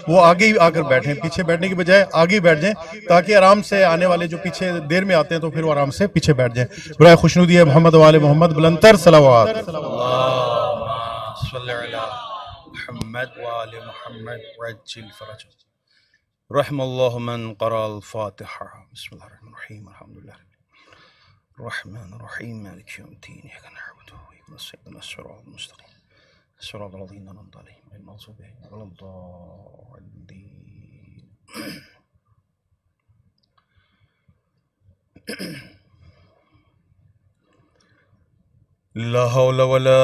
وہ آگے ہی آ کر بیٹھیں، پیچھے بیٹھنے کی بجائے آگے ہی بیٹھ جائیں، تاکہ آرام سے آنے والے جو پیچھے دیر میں آتے ہیں تو پھر وہ آرام سے پیچھے بیٹھ جائیں۔ برائے خوشنودی ہے محمد وآل محمد بلندتر صلوات۔ اللهم صل على محمد وآل محمد وعجل فرجه. رحم الله من قرأ الفاتحة. بسم الله الرحمن الرحيم الحمد لله الرحمن الرحيم مالك يوم الدين إياك نعبد وإياك نستعين الصراط المستقيم صراط الذين أنعمت عليهم غير المغضوب عليهم ولا الضالين. لا حول ولا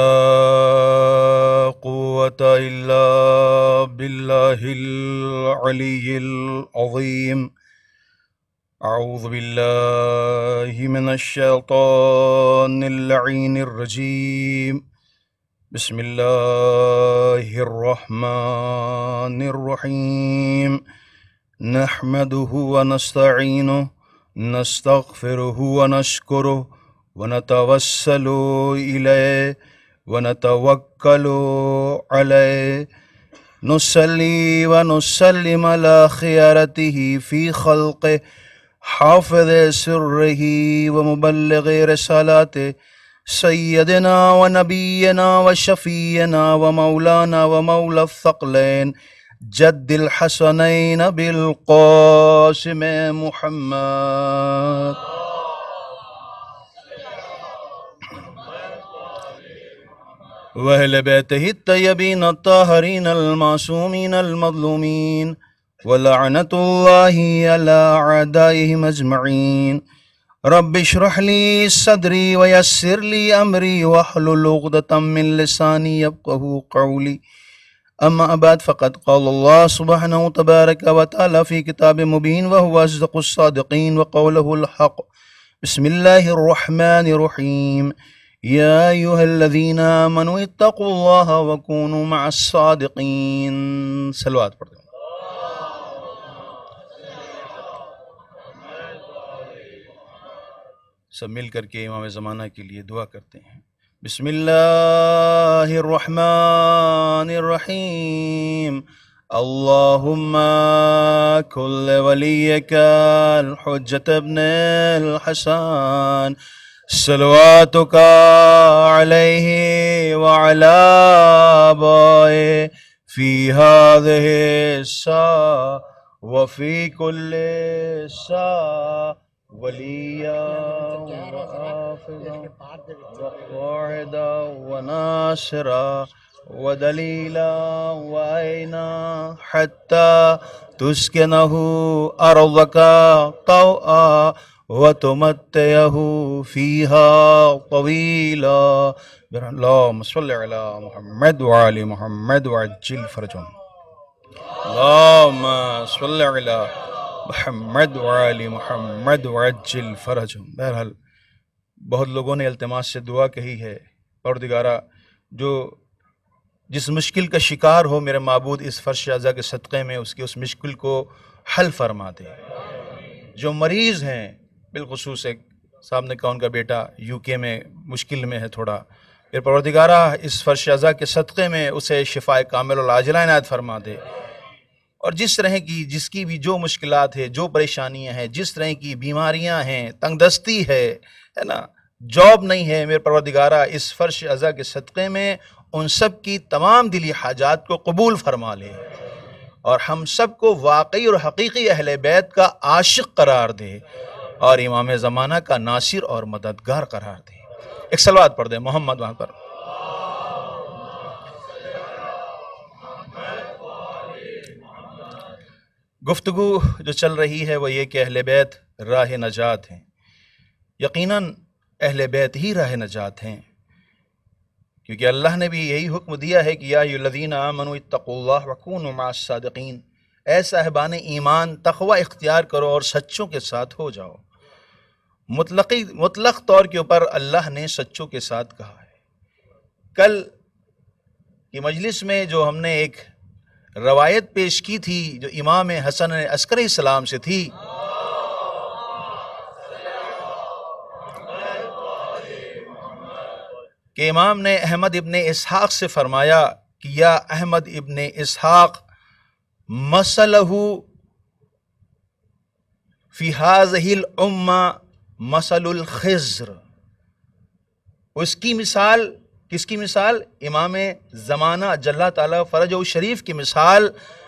قوة إلا بالله العلي العظيم. أعوذ بالله من الشيطان اللعين الرجيم. بسم الله الرحمن الرحيم. نحمده ونستعينه نستغفره ونشكره ونتوسل إليه ونتوكل عليه. نصلي ونسلم على خيارته في خلقه حافظ سره ومبلغ رسالاته سيدنا ونبينا وشفينا ومولانا ومولى الثقلين جد الحسنين بالقاسم محمد وأهل بيته الطيبين الطاهرين المعصومين المظلومين ولعنة الله على أعدائهم أجمعين. رب اشرح لي صدري ويسر لي أمري واحلل عقدة من لساني يفقهوا قولي. أما بعد فقد قال الله سبحانه تبارك وتعالى في كتاب مبين وهو أصدق الصادقين وقوله الحق. بسم الله الرحمن الرحيم. يا أيها الذين آمنوا اتقوا الله وكونوا مع الصادقين. صلوات پڑھتے ہیں. سب مل کر کے امام زمانہ کے لیے دعا کرتے ہیں. بسم اللہ الرحمن الرحیم. اللہم کل ولیک الحجۃ ابن الحسن صلواتک علیہ وعلی آبائہ فی ہذہ الساعة وفی کل ساعة ولیہ وحافظا وقاعدا وناصرا ودلیلا وعینا حتی تسکنہ ارضک طوعا وتمتعہ فیہا طویلا. اللہم صل علی محمد وعلی محمد وعجل فرجہم. اللہم صل علی محمد وعلی محمد وعجل فرجہم. بہرحال بہت لوگوں نے التماس سے دعا کہی ہے. پروردگارہ جس مشکل کا شکار ہو میرے معبود اس فرش اعضا کے صدقے میں اس کی اس مشکل کو حل فرما دے. جو مریض ہیں بالخصوص ایک صاحب نے کہا ان کا بیٹا یو کے میں مشکل میں ہے تھوڑا، پھر پروردگارہ اس فرش اعضا کے صدقے میں اسے شفاء کامل العاجلہ عنایت فرما دے. اور جس طرح کی جس کی بھی جو مشکلات ہے، جو پریشانیاں ہیں، جس طرح کی بیماریاں ہیں، تنگ دستی ہے نا، جاب نہیں ہے، میرے پروردگارہ اس فرش اعضا کے صدقے میں ان سب کی تمام دلی حاجات کو قبول فرما لے اور ہم سب کو واقعی اور حقیقی اہل بیت کا عاشق قرار دے اور امام زمانہ کا ناصر اور مددگار قرار دے. ایک صلوات پڑھ دیں محمد وہاں پر. گفتگو جو چل رہی ہے وہ یہ کہ اہل بیت راہ نجات ہیں. یقیناً اہل بیت ہی راہ نجات ہیں، کیونکہ اللہ نے بھی یہی حکم دیا ہے کہ یا ایھا الذین آمنوا اتقوا اللہ وکونوا مع الصادقین. اے صاحبان ایمان تقوی اختیار کرو اور سچوں کے ساتھ ہو جاؤ. مطلق طور کے اوپر اللہ نے سچوں کے ساتھ کہا ہے. کل کی مجلس میں جو ہم نے ایک روایت پیش کی تھی جو امام حسن عسکری السلام سے تھی، کہ امام نے احمد ابن اسحاق سے فرمایا کہ یا احمد ابن اسحاق مثلہ فی ہذہ الامہ مثل الخضر، اس کی مثال، کس کی مثال؟ امام زمانہ جل تعالیٰ فرجہ الشریف کی مثال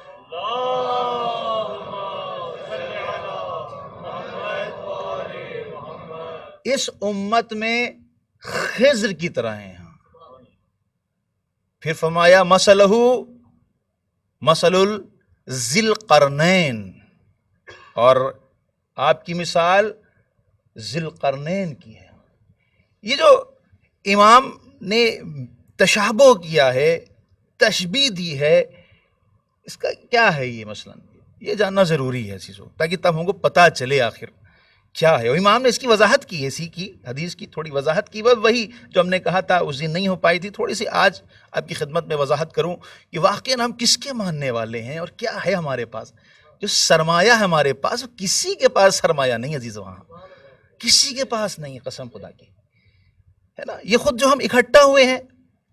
اس امت میں خضر کی طرح ہیں۔ پھر فرمایا مثلہ مثل ذی القرنین، اور آپ کی مثال ذی القرنین کی ہے۔ یہ جو امام نے تشابہ کیا ہے، تشبیہ دی ہے، اس کا کیا ہے یہ مثلا؟ یہ جاننا ضروری ہے چیزوں، تاکہ تب ہم کو پتہ چلے آخر کیا ہے۔ اور امام نے اس کی وضاحت کی ہے، اسی کی حدیث کی تھوڑی وضاحت کی، وہی جو ہم نے کہا تھا اس دن نہیں ہو پائی تھی، تھوڑی سی آج آپ کی خدمت میں وضاحت کروں کہ واقعاً ہم کس کے ماننے والے ہیں اور کیا ہے ہمارے پاس۔ جو سرمایہ ہے ہمارے پاس، وہ کسی کے پاس سرمایہ نہیں عزیز، وہاں کسی کے پاس نہیں، قسم خدا کی، ہے نا۔ یہ خود جو ہم اکٹھا ہوئے ہیں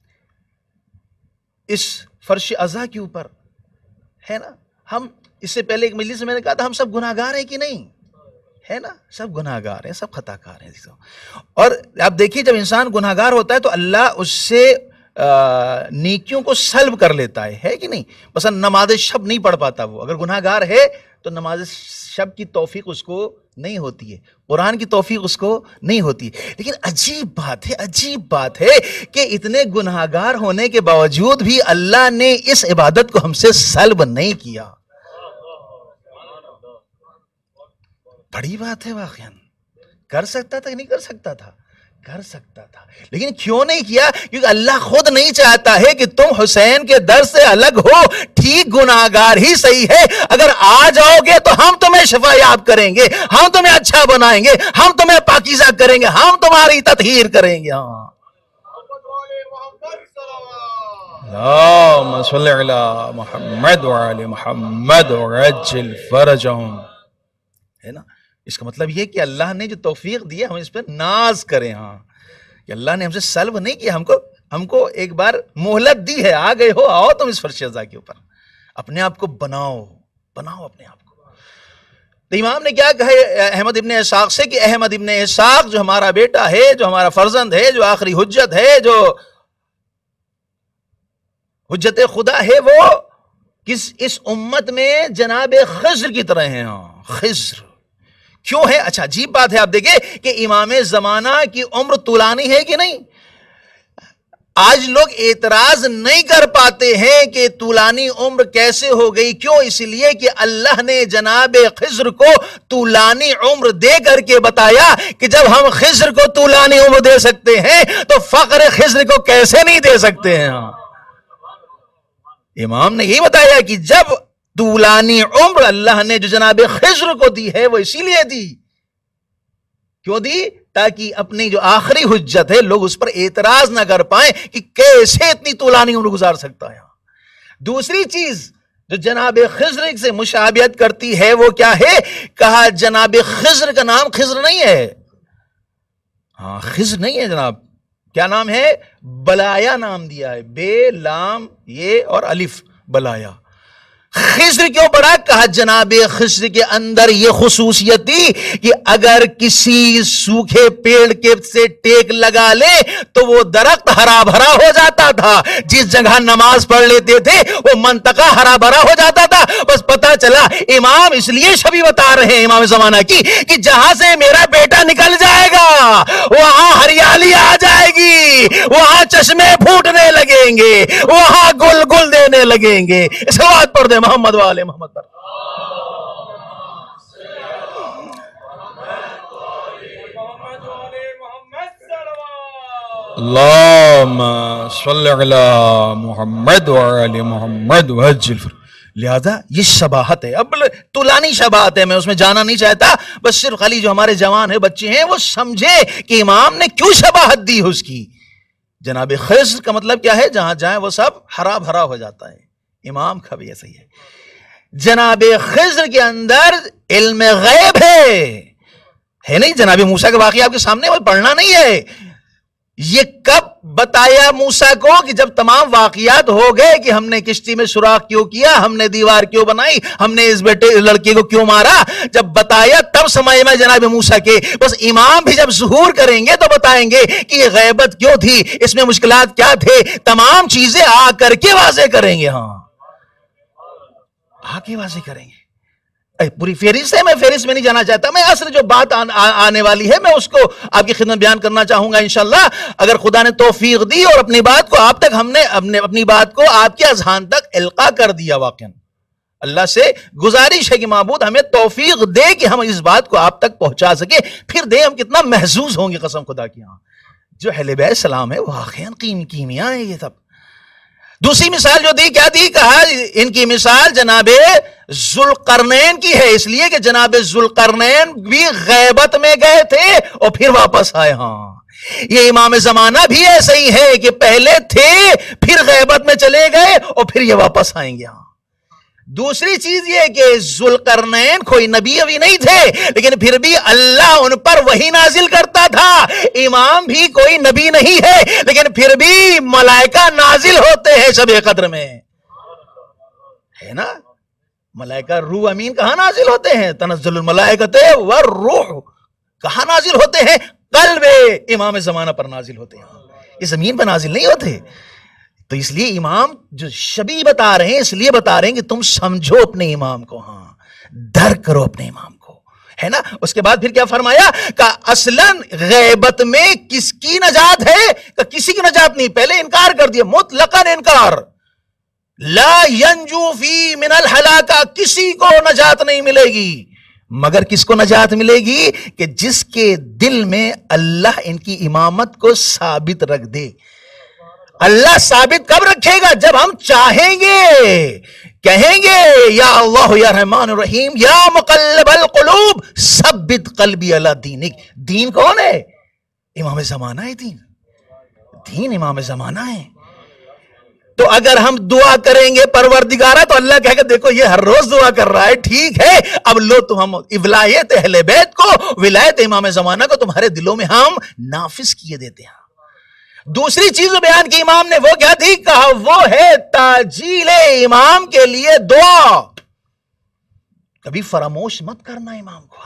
اس فرش عزا کے اوپر، ہے نا، ہم اس سے پہلے ایک مجلس میں میں نے کہا تھا ہم سب گناہگار ہیں کہ نہیں، ہے نا، سب گناہگار ہیں، سب خطا کار ہیں۔ اور آپ دیکھیے جب انسان گناہگار ہوتا ہے تو اللہ اس سے نیکیوں کو سلب کر لیتا ہے کہ نہیں؟ مثلا نماز شب نہیں پڑھ پاتا وہ، اگر گناہگار ہے تو نماز شب کی توفیق اس کو نہیں ہوتی ہے، قرآن کی توفیق اس کو نہیں ہوتی ہے۔ لیکن عجیب بات ہے کہ اتنے گناہگار ہونے کے باوجود بھی اللہ نے اس عبادت کو ہم سے سلب نہیں کیا۔ بڑی بات ہے واقعاً۔ کر سکتا تھا کہ نہیں کر سکتا تھا؟ کر سکتا تھا، لیکن کیوں نہیں کیا؟ کیونکہ اللہ خود نہیں چاہتا ہے کہ تم حسین کے در سے الگ ہو، ٹھیک گناہگار ہی صحیح ہے، اگر آ جاؤ گے تو ہم تمہیں شفا یاب کریں گے، ہم تمہیں اچھا بنائیں گے، ہم تمہیں پاکیزہ کریں گے، ہم تمہاری تطہیر کریں گے۔ اللہم صلی علی محمد وعلی محمد وعجل فرجہم، ہے نا۔ اس کا مطلب یہ کہ اللہ نے جو توفیق دی ہے ہم اس پر ناز کریں، ہاں، کہ اللہ نے ہم سے سلب نہیں کیا، ہم کو ایک بار مہلت دی ہے، آ گئے ہو، آؤ تم اس فرش عزا کے اوپر، اپنے آپ کو بناؤ اپنے آپ کو۔ تو امام نے کیا کہا احمد ابن اسحاق سے کہ احمد ابن اسحاق جو ہمارا بیٹا ہے، جو ہمارا فرزند ہے، جو آخری حجت ہے، جو حجت خدا ہے، وہ اس امت میں جناب خضر کی طرح ہیں۔ ہاں، خضر کیوں ہے؟ اچھا عجیب بات ہے، آپ دیکھیں کہ امام زمانہ کی عمر طولانی ہے کہ نہیں؟ آج لوگ اعتراض نہیں کر پاتے ہیں کہ طولانی عمر کیسے ہو گئی، کیوں؟ اس لیے کہ اللہ نے جناب خضر کو طولانی عمر دے کر کے بتایا کہ جب ہم خضر کو طولانی عمر دے سکتے ہیں تو فقر خضر کو کیسے نہیں دے سکتے ہیں۔ امام نے یہی بتایا کہ جب طولانی عمر اللہ نے جو جناب خضر کو دی ہے وہ اسی لیے دی، کیوں دی؟ تاکہ اپنی جو آخری حجت ہے لوگ اس پر اعتراض نہ کر پائیں کہ کیسے اتنی طولانی عمر گزار سکتا ہے۔ دوسری چیز جو جناب خضر سے مشابہت کرتی ہے وہ کیا ہے؟ کہا جناب خضر کا نام خضر نہیں ہے، ہاں خضر نہیں ہے جناب، کیا نام ہے؟ بلایا نام دیا ہے، بے لام یہ اور الف، بلایا۔ خضر کیوں پڑھا؟ کہا جناب خضر کے اندر یہ خصوصیت تھی کہ اگر کسی سوکھے پیڑ کے سے ٹیک لگا لے تو وہ درخت ہرا بھرا ہو جاتا تھا، جس جگہ نماز پڑھ لیتے تھے وہ منطقہ ہرا بھرا ہو جاتا تھا۔ بس پتا چلا امام اس لیے شبی بتا رہے ہیں امام زمانہ کی کہ جہاں سے میرا بیٹا نکل جائے گا وہاں ہریالی آ جائے گی، وہاں چشمے پھوٹنے لگیں گے، وہاں گل گل دینے لگیں گے۔ اس بات پر دے محمد والے محمد پر۔ اللہم صلی علی محمد وعلی محمد وعجل فرجہم۔ لہذا یہ شباہت ہے، اب طولانی شباہت ہے، میں اس میں جانا نہیں چاہتا، بس صرف خالی جو ہمارے جوان ہیں، بچے ہیں، وہ سمجھے کہ امام نے کیوں شباہت دی اس کی۔ جناب خضر کا مطلب کیا ہے؟ جہاں جائیں وہ سب ہرا بھرا ہو جاتا ہے، امام کا بھی ایسا ہی ہے۔ جناب خضر کے اندر علم غیب ہے نہیں؟ جناب موسیٰ کے واقعہ آپ کے سامنے، وہ پڑھنا نہیں ہے، یہ کب بتایا موسیٰ کو؟ کہ جب تمام واقعات ہو گئے کہ ہم نے کشتی میں سوراخ کیوں کیا، ہم نے دیوار کیوں بنائی، ہم نے اس لڑکے کو کیوں مارا، جب بتایا تب سمجھ میں جناب موسیٰ کے بس امام بھی جب ظہور کریں گے تو بتائیں گے کہ یہ غیبت کیوں تھی، اس میں مشکلات کیا تھے، تمام چیزیں آ کر کے واضح کریں گے. ہاں آ کے واضح کریں گے. پوری فہرست ہے، میں فہرست میں نہیں جانا چاہتا، میں اصل جو بات آنے والی ہے میں اس کو آپ کی خدمت بیان کرنا چاہوں گا انشاءاللہ، اگر خدا نے توفیق دی اور اپنی بات کو آپ تک ہم نے اپنی بات کو آپ کے اذہان تک القا کر دیا. واقعا اللہ سے گزارش ہے کہ معبود ہمیں توفیق دے کہ ہم اس بات کو آپ تک پہنچا سکے، پھر دے ہم کتنا محظوظ ہوں گے قسم خدا کی. ہاں جو اہل بیت السلام ہے واقعا کیمیاں ہیں یہ سب. دوسری مثال جو دی کیا دی؟ کہا ان کی مثال جناب ذوالقرنین کی ہے، اس لیے کہ جناب ذوالقرنین بھی غیبت میں گئے تھے اور پھر واپس آئے. ہاں یہ امام زمانہ بھی ایسا ہی ہے کہ پہلے تھے پھر غیبت میں چلے گئے اور پھر یہ واپس آئیں گے. ہاں دوسری چیز یہ کہ ذوالقرنین کوئی نبی ابھی نہیں تھے لیکن پھر بھی اللہ ان پر وحی نازل کرتا تھا. امام بھی کوئی نبی نہیں ہے لیکن پھر بھی ملائکہ نازل ہوتے ہیں شب قدر میں، ہے نا. ملائکہ روح امین کہاں نازل ہوتے ہیں؟ تنزل الملائکۃ والروح کہاں نازل ہوتے ہیں؟ قلب امام زمانہ پر نازل ہوتے ہیں، یہ زمین پر نازل نہیں ہوتے. تو اس لیے امام جو شبیہ بتا رہے ہیں اس لیے بتا رہے ہیں کہ تم سمجھو اپنے امام کو، ہاں درک کرو اپنے امام کو، ہے نا. اس کے بعد پھر کیا فرمایا کہ اصلاً غیبت میں کس کی نجات ہے؟ کہ کسی کی نجات نہیں. پہلے انکار کر دیا، مطلقاً انکار. لا ینجو فی من الہلاکہ، کسی کو نجات نہیں ملے گی. مگر کس کو نجات ملے گی؟ کہ جس کے دل میں اللہ ان کی امامت کو ثابت رکھ دے. اللہ ثابت کب رکھے گا؟ جب ہم چاہیں گے، کہیں گے یا اللہ یا رحمان الرحیم یا مقلب القلوب ثبت قلبی علی دینک. دین کون ہے؟ امام زمانہ ہے. دین امام زمانہ ہے. تو اگر ہم دعا کریں گے پروردگارہ تو اللہ کہے گا دیکھو یہ ہر روز دعا کر رہا ہے، ٹھیک ہے اب لو تو ہم ولایت اہل بیت کو، ولایت امام زمانہ کو تمہارے دلوں میں ہم نافذ کیے دیتے ہیں. دوسری چیز بیان کی امام نے وہ کیا تھی؟ کہا وہ ہے تاجیل امام کے لیے دعا. کبھی فراموش مت کرنا امام کو،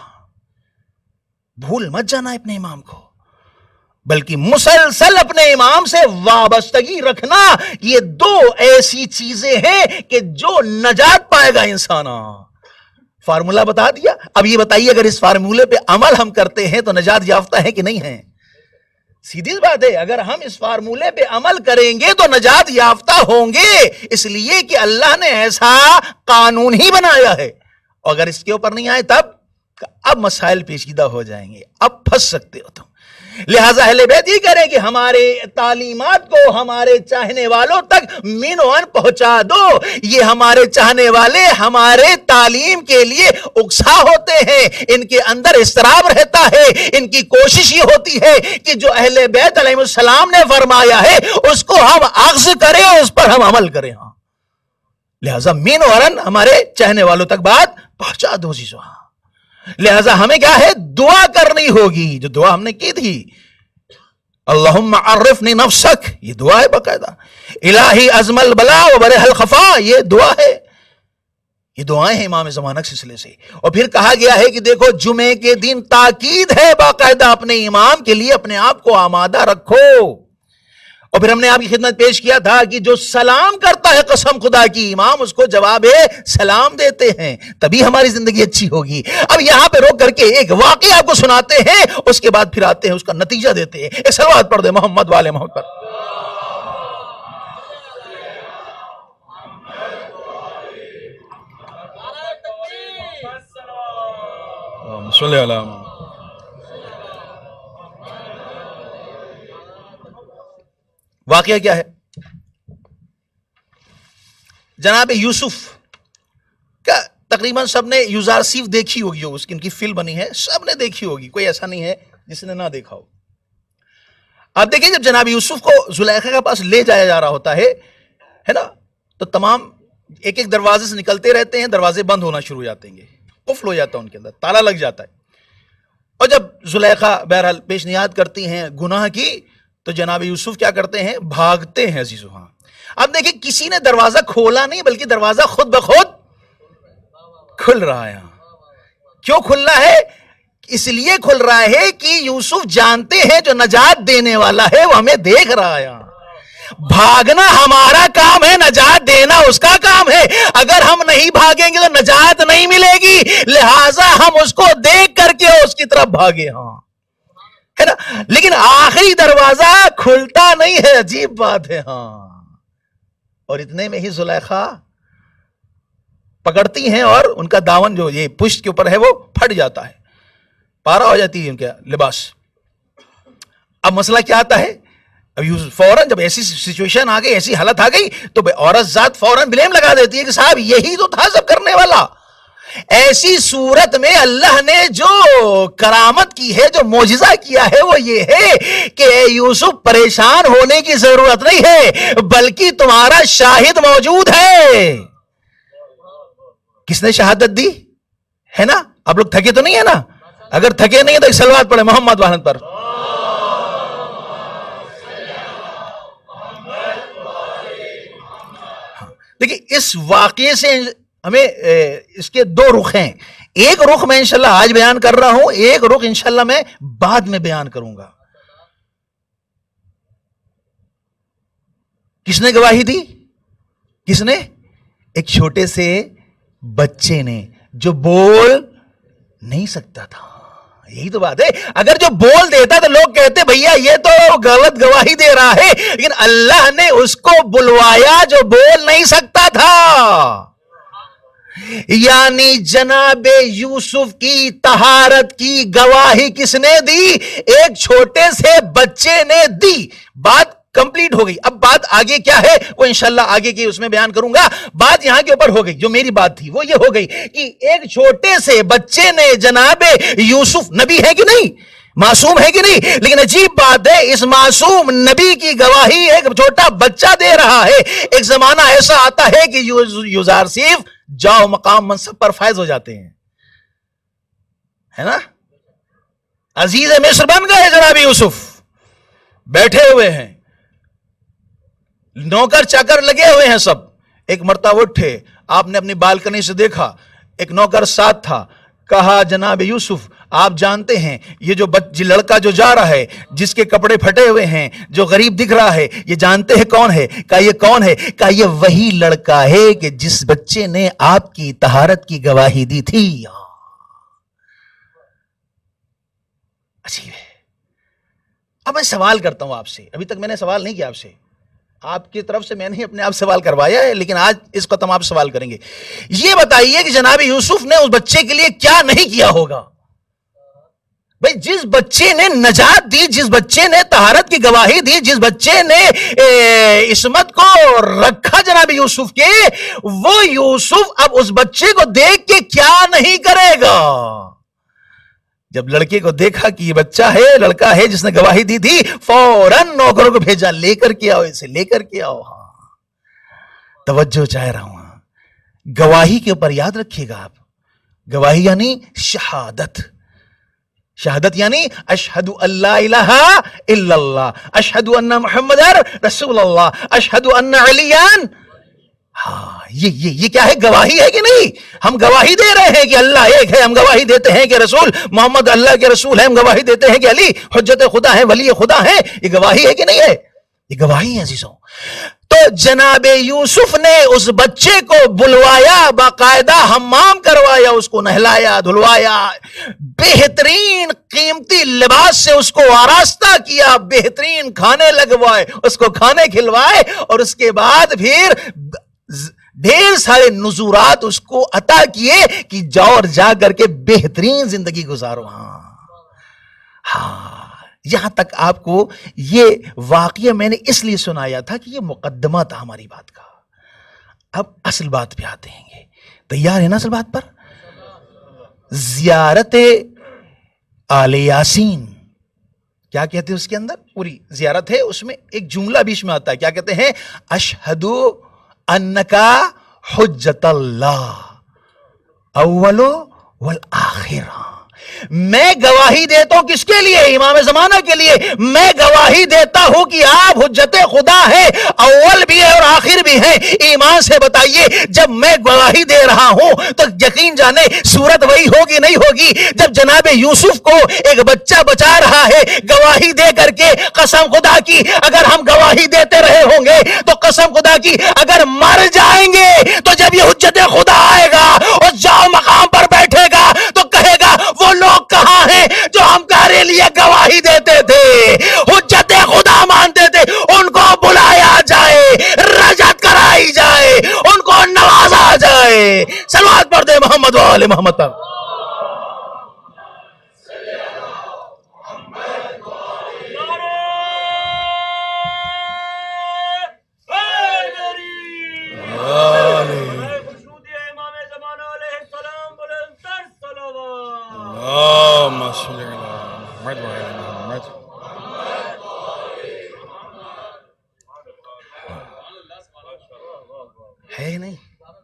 بھول مت جانا اپنے امام کو، بلکہ مسلسل اپنے امام سے وابستگی رکھنا. یہ دو ایسی چیزیں ہیں کہ جو نجات پائے گا انسان. فارمولہ بتا دیا. اب یہ بتائیے اگر اس فارمولے پہ عمل ہم کرتے ہیں تو نجات یافتہ ہے کہ نہیں ہے؟ سیدھی بات ہے، اگر ہم اس فارمولے پہ عمل کریں گے تو نجات یافتہ ہوں گے، اس لیے کہ اللہ نے ایسا قانون ہی بنایا ہے. اور اگر اس کے اوپر نہیں آئے تب اب مسائل پیچیدہ ہو جائیں گے، اب پھنس سکتے ہو تم. لہذا اہل بیت یہ کریں کہ ہمارے تعلیمات کو ہمارے چاہنے والوں تک مینوان پہنچا دو. یہ ہمارے چاہنے والے ہمارے تعلیم کے لیے اکسا ہوتے ہیں، ان کے اندر اضطراب رہتا ہے. ان کی کوشش یہ ہوتی ہے کہ جو اہل بیت علیہ السلام نے فرمایا ہے اس کو ہم اخذ کریں اور اس پر ہم عمل کریں. ہاں لہذا مینوان ہمارے چاہنے والوں تک بات پہنچا دو جی. لہذا ہمیں کیا ہے؟ دعا کرنی ہوگی، جو دعا ہم نے کی تھی اللہم عرفنی نفسک، یہ دعا ہے باقاعدہ. الہی عظم البلا و برح الخفا، یہ دعا ہے. یہ دعائیں ہیں امام زمانہ کے سلسلے سے. اور پھر کہا گیا ہے کہ دیکھو جمعے کے دن تاکید ہے باقاعدہ اپنے امام کے لیے اپنے آپ کو آمادہ رکھو. اور پھر ہم نے آپ کی خدمت پیش کیا تھا کہ جو سلام کرتا ہے قسم خدا کی امام اس کو جواب سلام دیتے ہیں، تبھی ہماری زندگی اچھی ہوگی. اب یہاں پہ روک کر کے ایک واقعہ آپ کو سناتے ہیں، اس کے بعد پھر آتے ہیں اس کا نتیجہ دیتے ہیں. ایک صلوات پڑھ دے محمد والے محمد پر. صلی اللہ علیہ. واقعہ کیا ہے؟ جناب یوسف کا تقریباً سب نے یوزارسیف دیکھی ہوگی، اس کی ان کی فلم بنی ہے، سب نے دیکھی ہوگی، کوئی ایسا نہیں ہے جس نے نہ دیکھا ہو. آپ دیکھیں جب جناب یوسف کو زلیخا کے پاس لے جایا جا رہا ہوتا ہے نا، تو تمام ایک ایک دروازے سے نکلتے رہتے ہیں، دروازے بند ہونا شروع ہو جاتے ہیں، قفل ہو جاتا ہے ان کے اندر، تالا لگ جاتا ہے. اور جب زلیخا بہرحال پیشنہاد کرتی ہیں گناہ کی تو جناب یوسف کیا کرتے ہیں؟ بھاگتے ہیں عزیزو. ہاں اب دیکھیں کسی نے دروازہ کھولا نہیں بلکہ دروازہ خود بخود کھل رہا ہے. کیوں کھل رہا ہے؟ اس لیے کھل رہا ہے کہ یوسف جانتے ہیں جو نجات دینے والا ہے وہ ہمیں دیکھ رہا ہے. بھاگنا ہمارا کام ہے، نجات دینا اس کا کام ہے. اگر ہم نہیں بھاگیں گے تو نجات نہیں ملے گی، لہذا ہم اس کو دیکھ کر کے اس کی طرف بھاگے. ہاں ہے نا، لیکن آخری دروازہ کھلتا نہیں ہے، عجیب بات ہے. ہاں اور اتنے میں ہی زلیخا پکڑتی ہیں اور ان کا داون جو یہ پشت کے اوپر ہے وہ پھٹ جاتا ہے، پارا ہو جاتی ہے ان کا لباس. اب مسئلہ کیا آتا ہے؟ اب فوراً جب ایسی سچویشن آ گئی، ایسی حالت آ گئی تو عورت ذات فوراً بلیم لگا دیتی ہے کہ صاحب یہی تو تھا سب کرنے والا. ایسی صورت میں اللہ نے جو کرامت کی ہے، جو معجزہ کیا ہے وہ یہ ہے کہ اے یوسف پریشان ہونے کی ضرورت نہیں ہے، بلکہ تمہارا شاہد موجود ہے. کس نے شہادت دی ہے نا؟ آپ لوگ تھکے تو نہیں ہے نا؟ اگر تھکے نہیں ہے تو ایک صلوات پڑھیں محمد والد پر. دیکھیں اس واقعے سے ہمیں اس کے دو رخ ہیں. ایک رخ میں انشاءاللہ آج بیان کر رہا ہوں، ایک رخ انشاءاللہ میں بعد میں بیان کروں گا. کس نے گواہی دی؟ کس نے؟ ایک چھوٹے سے بچے نے جو بول نہیں سکتا تھا. یہی تو بات ہے، اگر جو بول دیتا تو لوگ کہتے بھیا یہ تو غلط گواہی دے رہا ہے، لیکن اللہ نے اس کو بلوایا جو بول نہیں سکتا تھا. یعنی جناب یوسف کی طہارت کی گواہی کس نے دی؟ ایک چھوٹے سے بچے نے دی. بات کمپلیٹ ہو گئی. اب بات آگے کیا ہے وہ انشاءاللہ آگے کی اس میں بیان کروں گا. بات یہاں کے اوپر ہو گئی، جو میری بات تھی وہ یہ ہو گئی کہ ایک چھوٹے سے بچے نے جناب یوسف، نبی ہے کہ نہیں، معصوم ہے کہ نہیں، لیکن عجیب بات ہے اس معصوم نبی کی گواہی ایک چھوٹا بچہ دے رہا ہے. ایک زمانہ ایسا آتا ہے کہ یوزار صرف جاؤ مقام منصب پر فائز ہو جاتے ہیں، ہے نا. عزیز مصر بن گئے جناب یوسف، بیٹھے ہوئے ہیں، نوکر چاکر لگے ہوئے ہیں سب. ایک مرتبہ اٹھے، آپ نے اپنی بالکنی سے دیکھا ایک نوکر ساتھ تھا، کہا جناب یوسف آپ جانتے ہیں یہ جو لڑکا جو جا رہا ہے، جس کے کپڑے پھٹے ہوئے ہیں، جو غریب دکھ رہا ہے، یہ جانتے ہیں کون ہے؟ کہا یہ کون ہے؟ کہا یہ وہی لڑکا ہے کہ جس بچے نے آپ کی طہارت کی گواہی دی تھی. عجیب ہے. اب میں سوال کرتا ہوں آپ سے، ابھی تک میں نے سوال نہیں کیا آپ سے، آپ کی طرف سے میں نے اپنے آپ سوال کروایا ہے، لیکن آج اس کو تم آپ سوال کریں گے. یہ بتائیے کہ جناب یوسف نے اس بچے کے لیے کیا نہیں کیا ہوگا؟ بھئی جس بچے نے نجات دی، جس بچے نے طہارت کی گواہی دی، جس بچے نے عصمت کو رکھا جناب یوسف کے، وہ یوسف اب اس بچے کو دیکھ کے کیا نہیں کرے گا؟ جب لڑکے کو دیکھا کہ یہ بچہ ہے، لڑکا ہے جس نے گواہی دی تھی، فوراً نوکروں کو بھیجا، لے کر کے آؤ، اسے لے کر کے آؤ. ہاں توجہ چاہ رہا ہوں. گواہی کے اوپر یاد رکھیے گا آپ، گواہی یعنی شہادت. شہادت یعنی اشہد ان لا الہ الا اللہ، اشہد ان محمد رسول اللہ، اشہد ان علیان. ہاں یہ کیا ہے؟ گواہی ہے کہ نہیں؟ ہم گواہی دے رہے ہیں کہ اللہ ایک ہے، ہم گواہی دیتے ہیں کہ رسول محمد اللہ کے رسول ہیں، ہم گواہی دیتے ہیں کہ علی حجت خدا ہے، ولی خدا ہے. یہ گواہی ہے کہ نہیں ہے؟ یہ گواہی ہے عزیزوں. تو جناب یوسف نے اس بچے کو بلوایا، باقاعدہ حمام کروایا، اس کو نہلایا دھلوایا، بہترین قیمتی لباس سے اس کو آراستہ کیا، بہترین کھانے لگوائے، اس کو کھانے کھلوائے، اور اس کے بعد پھر ڈھیر سارے نزورات اس کو عطا کیے کہ جاؤ اور جا کر کے بہترین زندگی گزارو. ہاں یہاں تک آپ کو یہ واقعہ میں نے اس لیے سنایا تھا کہ یہ مقدمہ تھا ہماری بات کا. اب اصل بات پہ آتے ہیں. تیار ہے نا اصل بات پر؟ زیارت آل یاسین کیا کہتے ہیں؟ اس کے اندر پوری زیارت ہے، اس میں ایک جملہ بیچ میں آتا ہے، کیا کہتے ہیں؟ اشہدو انکا حجت اللہ اولو والآخرہ. میں گواہی دیتا ہوں کس کے لیے؟ امام زمانہ کے لیے. میں گواہی دیتا ہوں کہ آپ حجت خدا ہے، اول بھی ہے اور آخر بھی ہے. ایمان سے بتائیے، جب میں گواہی دے رہا ہوں تو یقین جانے صورت وہی ہوگی نہیں ہوگی جب جناب یوسف کو ایک بچہ بچا رہا ہے گواہی دے کر کے. قسم خدا کی اگر ہم گواہی دیتے رہے ہوں گے تو قسم خدا کی اگر مر جائیں گے تو جب یہ حجت خدا آئے گا اور جاؤ مقام پر بیٹھے گا تو کہے گا وہ لوگ کہاں ہیں جو ہمارے لیے گواہی دیتے تھے، حجت خدا مانتے تھے. ان کو بلایا جائے، رجعت کرائی جائے، ان کو نوازا جائے. صلوات پڑھ دے محمد و آل محمد پر. ہے نہیں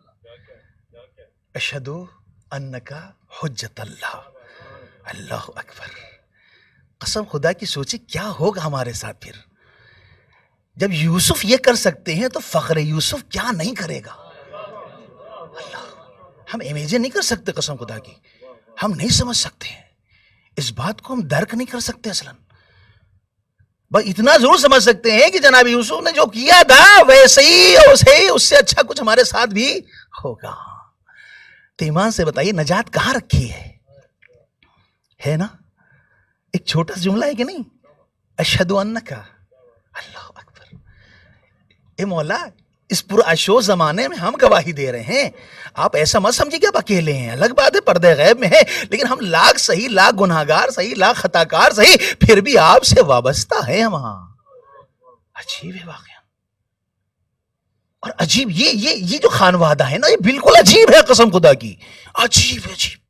اشہدو انکا حجت اللہ. اللہ اکبر. قسم خدا کی سوچی کیا ہوگا ہمارے ساتھ پھر جب یوسف یہ کر سکتے ہیں تو فخر یوسف کیا نہیں کرے گا. اللہ، ہم امیجن نہیں کر سکتے. قسم خدا کی ہم نہیں سمجھ سکتے ہیں اس بات کو، ہم درک نہیں کر سکتے اصلاً. بس اتنا ضرور سمجھ سکتے ہیں کہ جناب یوسف نے جو کیا تھا ویسے ہی اس سے اچھا کچھ ہمارے ساتھ بھی ہوگا. تو ایمان سے بتائیے نجات کہاں رکھی ہے نا؟ ایک چھوٹا سا جملہ ہے کہ نہیں؟ اشہدو انکا. اللہ اکبر. اے مولا، اس پرعشو زمانے میں ہم گواہی دے رہے ہیں. آپ ایسا مت سمجھیے کہ آپ اکیلے ہیں. الگ بات ہے پردے غیب میں ہے، لیکن ہم لاکھ صحیح، لاکھ گناہگار صحیح، لاکھ خطاکار صحیح، پھر بھی آپ سے وابستہ ہیں ہم. وہاں عجیب ہے واقعہ. اور عجیب یہ جو خانوادہ ہے نا، یہ بالکل عجیب ہے. قسم خدا کی عجیب ہے. عجیب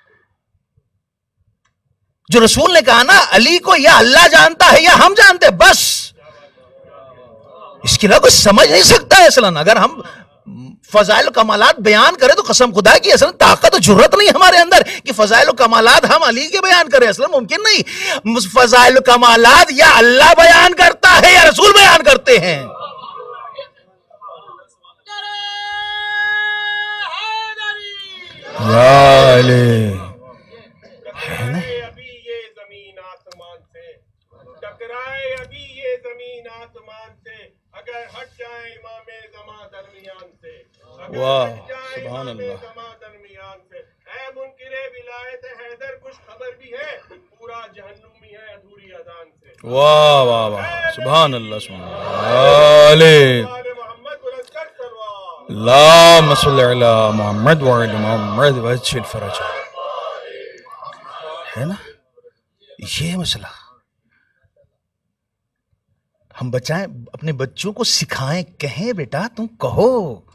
جو رسول نے کہا نا علی کو یا اللہ جانتا ہے یا ہم جانتے، بس اس کے علاوہ کوئی سمجھ نہیں سکتا ہے اصلاً. اگر ہم فضائل و کمالات بیان کریں تو قسم خدا کی اصلاً طاقت و جرت نہیں ہمارے اندر کہ فضائل و کمالات ہم علی کے بیان کریں. اصلاً ممکن نہیں. فضائل و کمالات یا اللہ بیان کرتا ہے یا رسول بیان کرتے ہیں. یا علی ہے نا. واہ سبحان اللہ. واہ واہ واہ سبحان اللہ. سبحان اللہ. اللہم صلی علی محمد وعلی محمد وجہ الفرج. ہے نا یہ مسئلہ. ہم بچائیں اپنے بچوں کو سکھائیں، کہیں بیٹا تم کہو.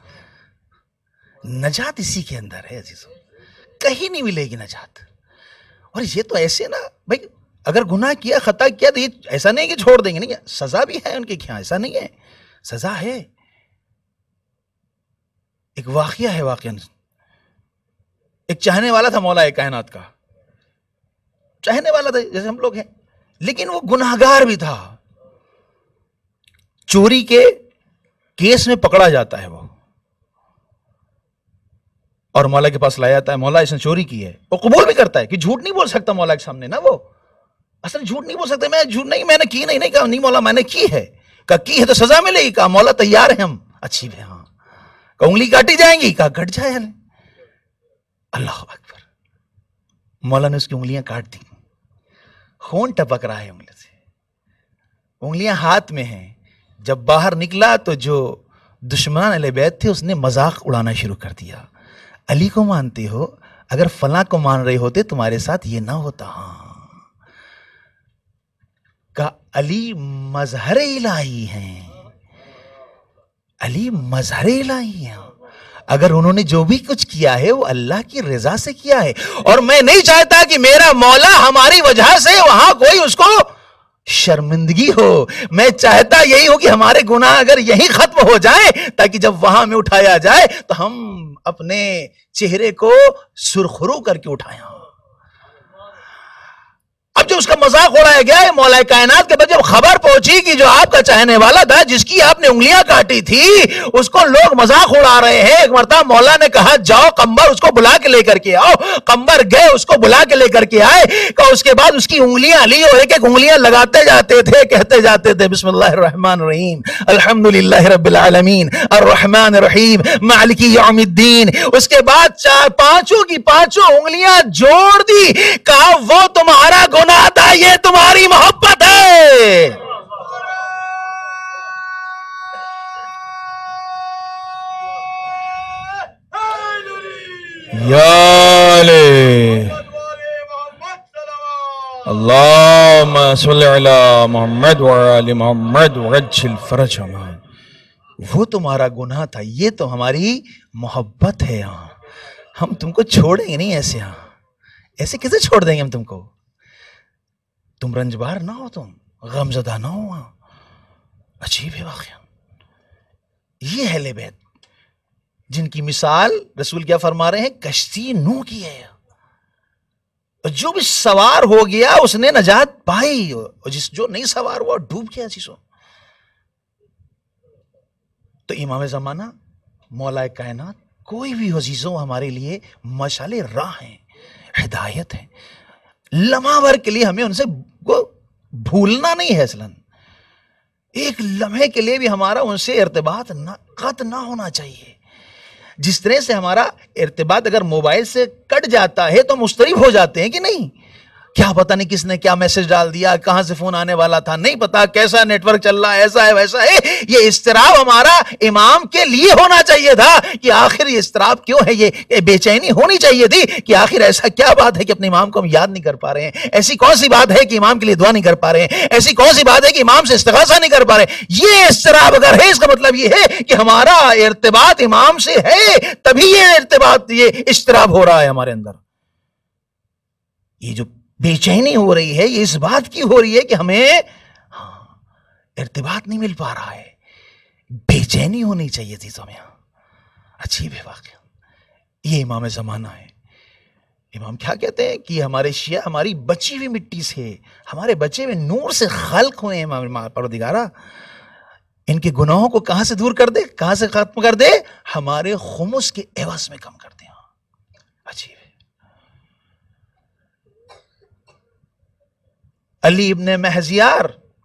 نجات اسی کے اندر ہے عزیزو، کہیں نہیں ملے گی نجات. اور یہ تو ایسے نا بھائی، اگر گناہ کیا خطا کیا تو یہ ایسا نہیں کہ چھوڑ دیں گے. نہیں، سزا بھی ہے ان کے کیا، ایسا نہیں ہے. سزا ہے. ایک واقعہ ہے. واقعہ ایک چاہنے والا تھا مولا کائنات کا، چاہنے والا تھا جیسے ہم لوگ ہیں، لیکن وہ گناہگار بھی تھا. چوری کے کیس میں پکڑا جاتا ہے وہ، اور مولا کے پاس لایا جاتا ہے. مولا اس نے چوری کی ہے. وہ قبول بھی کرتا ہے کہ جھوٹ نہیں بول سکتا مولا کے سامنے نا. وہ اصل جھوٹ نہیں بول سکتے. میں جھوٹ نہیں، میں نے کی نہیں کہا نہیں مولا میں نے کی ہے. کہا کی ہے تو سزا ملے گی. کہا مولا تیار ہیں ہم. اچھی ہے ہاں. کہا انگلی کاٹی جائیں گی. کہا کٹ جائے. اللہ اکبر. مولا نے اس کی انگلیاں کاٹ دی. خون ٹپک رہا ہے انگلی سے. انگلیاں ہاتھ میں ہیں. جب باہر نکلا تو جو دشمنان اہل بیت تھے اس نے مذاق اڑانا شروع کر دیا. علی کو مانتے ہو، اگر فلاں کو مان رہے ہوتے تمہارے ساتھ یہ نہ ہوتا. کہا علی مظہر الہی ہیں. علی مظہر الہی ہیں. اگر انہوں نے جو بھی کچھ کیا ہے وہ اللہ کی رضا سے کیا ہے، اور میں نہیں چاہتا کہ میرا مولا ہماری وجہ سے وہاں کوئی اس کو شرمندگی ہو. میں چاہتا یہی ہو کہ ہمارے گناہ اگر یہی ختم ہو جائیں تاکہ جب وہاں میں اٹھایا جائے تو ہم اپنے چہرے کو سرخرو کر کے اٹھائیں. اب جو اس کا مذاق اڑایا گیا ہے مولا کائنات کے بعد جب خبر پہنچی کہ جو آپ کا چاہنے والا تھا جس کی آپ نے انگلیاں کاٹی تھی اس کو لوگ مذاق اڑا رہے ہیں، ایک مرتبہ مولا نے کہا جاؤ قمبر اس کو بلا کے لے کر کے آؤ، قمبر گئے اس کو بلا کے لے کر کے آئے، کہ اس کے بعد اس کی انگلیاں لی اور ایک ایک انگلیاں لگاتے جاتے تھے، کہتے جاتے تھے بسم اللہ الرحمن الرحیم الحمدللہ رب العالمین الرحمن الرحیم مالک یوم الدین۔ اس کے بعد پانچوں کی پانچوں انگلیاں جوڑ دی، کہا وہ تمہارا گناہ تھا، یہ تمہاری محبت ہے۔ یا علی اللہم صلی علی محمد وعلی محمد وعجل فرجہما۔ وہ تمہارا گناہ تھا، یہ تو ہماری محبت ہے۔ یہاں ہم تم کو چھوڑیں گے نہیں، ایسے کیسے چھوڑ دیں گے ہم تم کو؟ تم رنجبار نہ ہو، تم غمزدہ نہ ہو۔ عجیب ہے واقعہ۔ یہ اہل بیت جن کی مثال رسول کیا فرما رہے ہیں، کشتی نوح کی ہے، جو بھی سوار ہو گیا اس نے نجات پائی، اور جو نہیں سوار ہوا ڈوب گیا چیزوں۔ تو امام زمانہ مولا کائنات کوئی بھی عزیزوں ہمارے لیے مشعل راہ ہیں، ہدایت ہے، لمحہ بھر کے لیے ہمیں ان سے بھولنا نہیں ہے۔ اصلاً ایک لمحے کے لیے بھی ہمارا ان سے ارتباط قطع نہ ہونا چاہیے۔ جس طرح سے ہمارا ارتباط اگر موبائل سے کٹ جاتا ہے تو مضطرب ہو جاتے ہیں کہ نہیں، کیا پتہ نہیں کس نے کیا میسج ڈال دیا، کہاں سے فون آنے والا تھا نہیں پتا، کیسا نیٹ ورک چل رہا ہے، ایسا ہے ویسا ہے۔ یہ اضطراب ہمارا امام کے لیے ہونا چاہیے تھا کہ آخر یہ اضطراب کیوں ہے، یہ بے چینی ہونی چاہیے تھی کہ آخر ایسا کیا بات ہے کہ اپنے امام کو ہم یاد نہیں کر پا رہے ہیں، ایسی کون سی بات ہے کہ امام کے لیے دعا نہیں کر پا رہے ہیں، ایسی کون سی بات ہے کہ امام سے استغاثہ نہیں کر پا رہے۔ یہ اضطراب اگر ہے اس کا مطلب یہ ہے کہ ہمارا ارتباط امام سے ہے، تبھی یہ ارتباط، یہ اضطراب ہو رہا ہے ہمارے اندر۔ یہ جو بے چینی ہو رہی ہے یہ اس بات کی ہو رہی ہے کہ ہمیں ارتباط نہیں مل پا رہا ہے، بے چینی ہونی چاہیے تھی تو ہمیں۔ عجیب ہے واقعہ۔ یہ امام زمانہ ہے۔ امام کیا کہتے ہیں کہ ہمارے شیعہ ہماری بچی ہوئی مٹی سے، ہمارے بچے ہوئے نور سے خلق ہوئے ہیں، پروردگارہ ان کے گناہوں کو کہاں سے دور کر دے، کہاں سے ختم کر دے، ہمارے خمس کے عوض میں کم کر دے۔ عجیب ہے۔ علی ابن مہزیار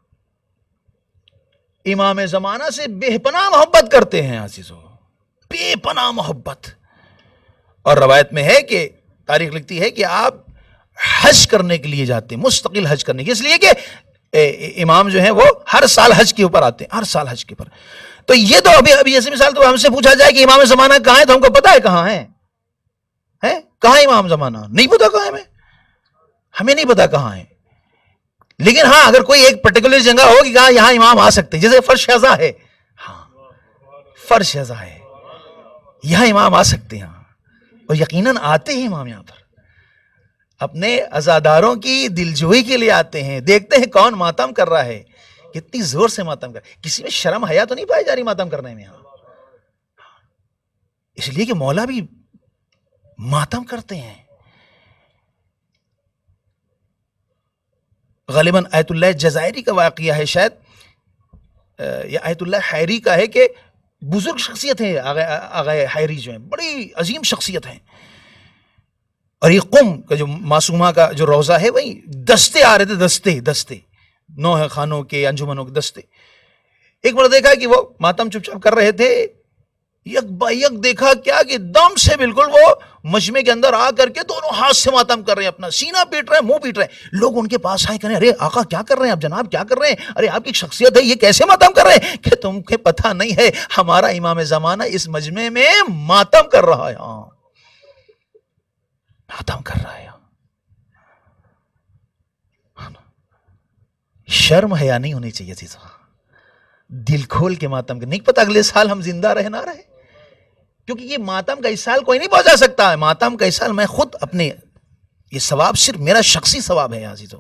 امام زمانہ سے بے پناہ محبت کرتے ہیں عزیزو، بے پناہ محبت۔ اور روایت میں ہے کہ تاریخ لکھتی ہے کہ آپ حج کرنے کے لیے جاتے ہیں، مستقل حج کرنے کے، اس لیے کہ امام جو ہیں وہ ہر سال حج کے اوپر آتے ہیں، ہر سال حج کے اوپر۔ تو یہ تو ابھی ایسی مثال تو ہم سے پوچھا جائے کہ امام زمانہ کہاں ہے تو ہم کو پتا ہے کہاں ہے، کہاں ہے امام زمانہ؟ نہیں پتا کہاں ہے، ہمیں نہیں پتا کہاں ہے۔ لیکن ہاں اگر کوئی ایک پرٹیکولر جگہ ہو کہ کہاں یہاں امام آ سکتے ہیں، جیسے فرش شہزہ ہے، ہاں فرش شہزہ ہے، یہاں امام آ سکتے ہیں، اور یقیناً آتے ہیں امام یہاں پر، اپنے عزاداروں کی دلجوئی کے لیے آتے ہیں، دیکھتے ہیں کون ماتم کر رہا ہے، کتنی زور سے ماتم کر، کسی میں شرم حیا تو نہیں پائی جا رہی ماتم کرنے میں، اس لیے کہ مولا بھی ماتم کرتے ہیں۔ غالباً آیت اللہ جزائری کا واقعہ ہے شاید، یا آیت اللہ حیری کا ہے کہ بزرگ شخصیت ہے آغا حیری جو ہیں، بڑی عظیم شخصیت ہیں، اور یہ قم کا جو معصومہ کا جو روضہ ہے وہی دستے آ رہے تھے، دستے نوح خانوں کے انجمنوں کے دستے۔ ایک بار دیکھا کہ وہ ماتم چپ چاپ کر رہے تھے، یک با یک دیکھا کیا کہ دم سے بالکل وہ مجمع کے اندر آ کر کے دونوں ہاتھ سے ماتم کر رہے ہیں، اپنا سینہ پیٹ رہے ہیں، منہ پیٹ رہے ہیں۔ لوگ ان کے پاس آئے کہنے ارے آقا کیا کر رہے ہیں آپ، جناب کیا کر رہے ہیں، ارے آپ کی شخصیت ہے یہ کیسے ماتم کر رہے ہیں؟ کہ تم کو پتہ نہیں ہے ہمارا امام زمانہ اس مجمع میں ماتم کر رہا ہے، ہاں ماتم کر رہا ہے۔ شرم حیا نہیں ہونی چاہیے تھی، دل کھول کے ماتم کر، نہیں پتہ اگلے سال ہم زندہ رہے نہ رہے، کیونکہ یہ ماتم کا اس سال کوئی نہیں پہنچا سکتا ہے، ماتم کا اس سال میں خود اپنے، یہ ثواب صرف میرا شخصی ثواب ہے عزیزو،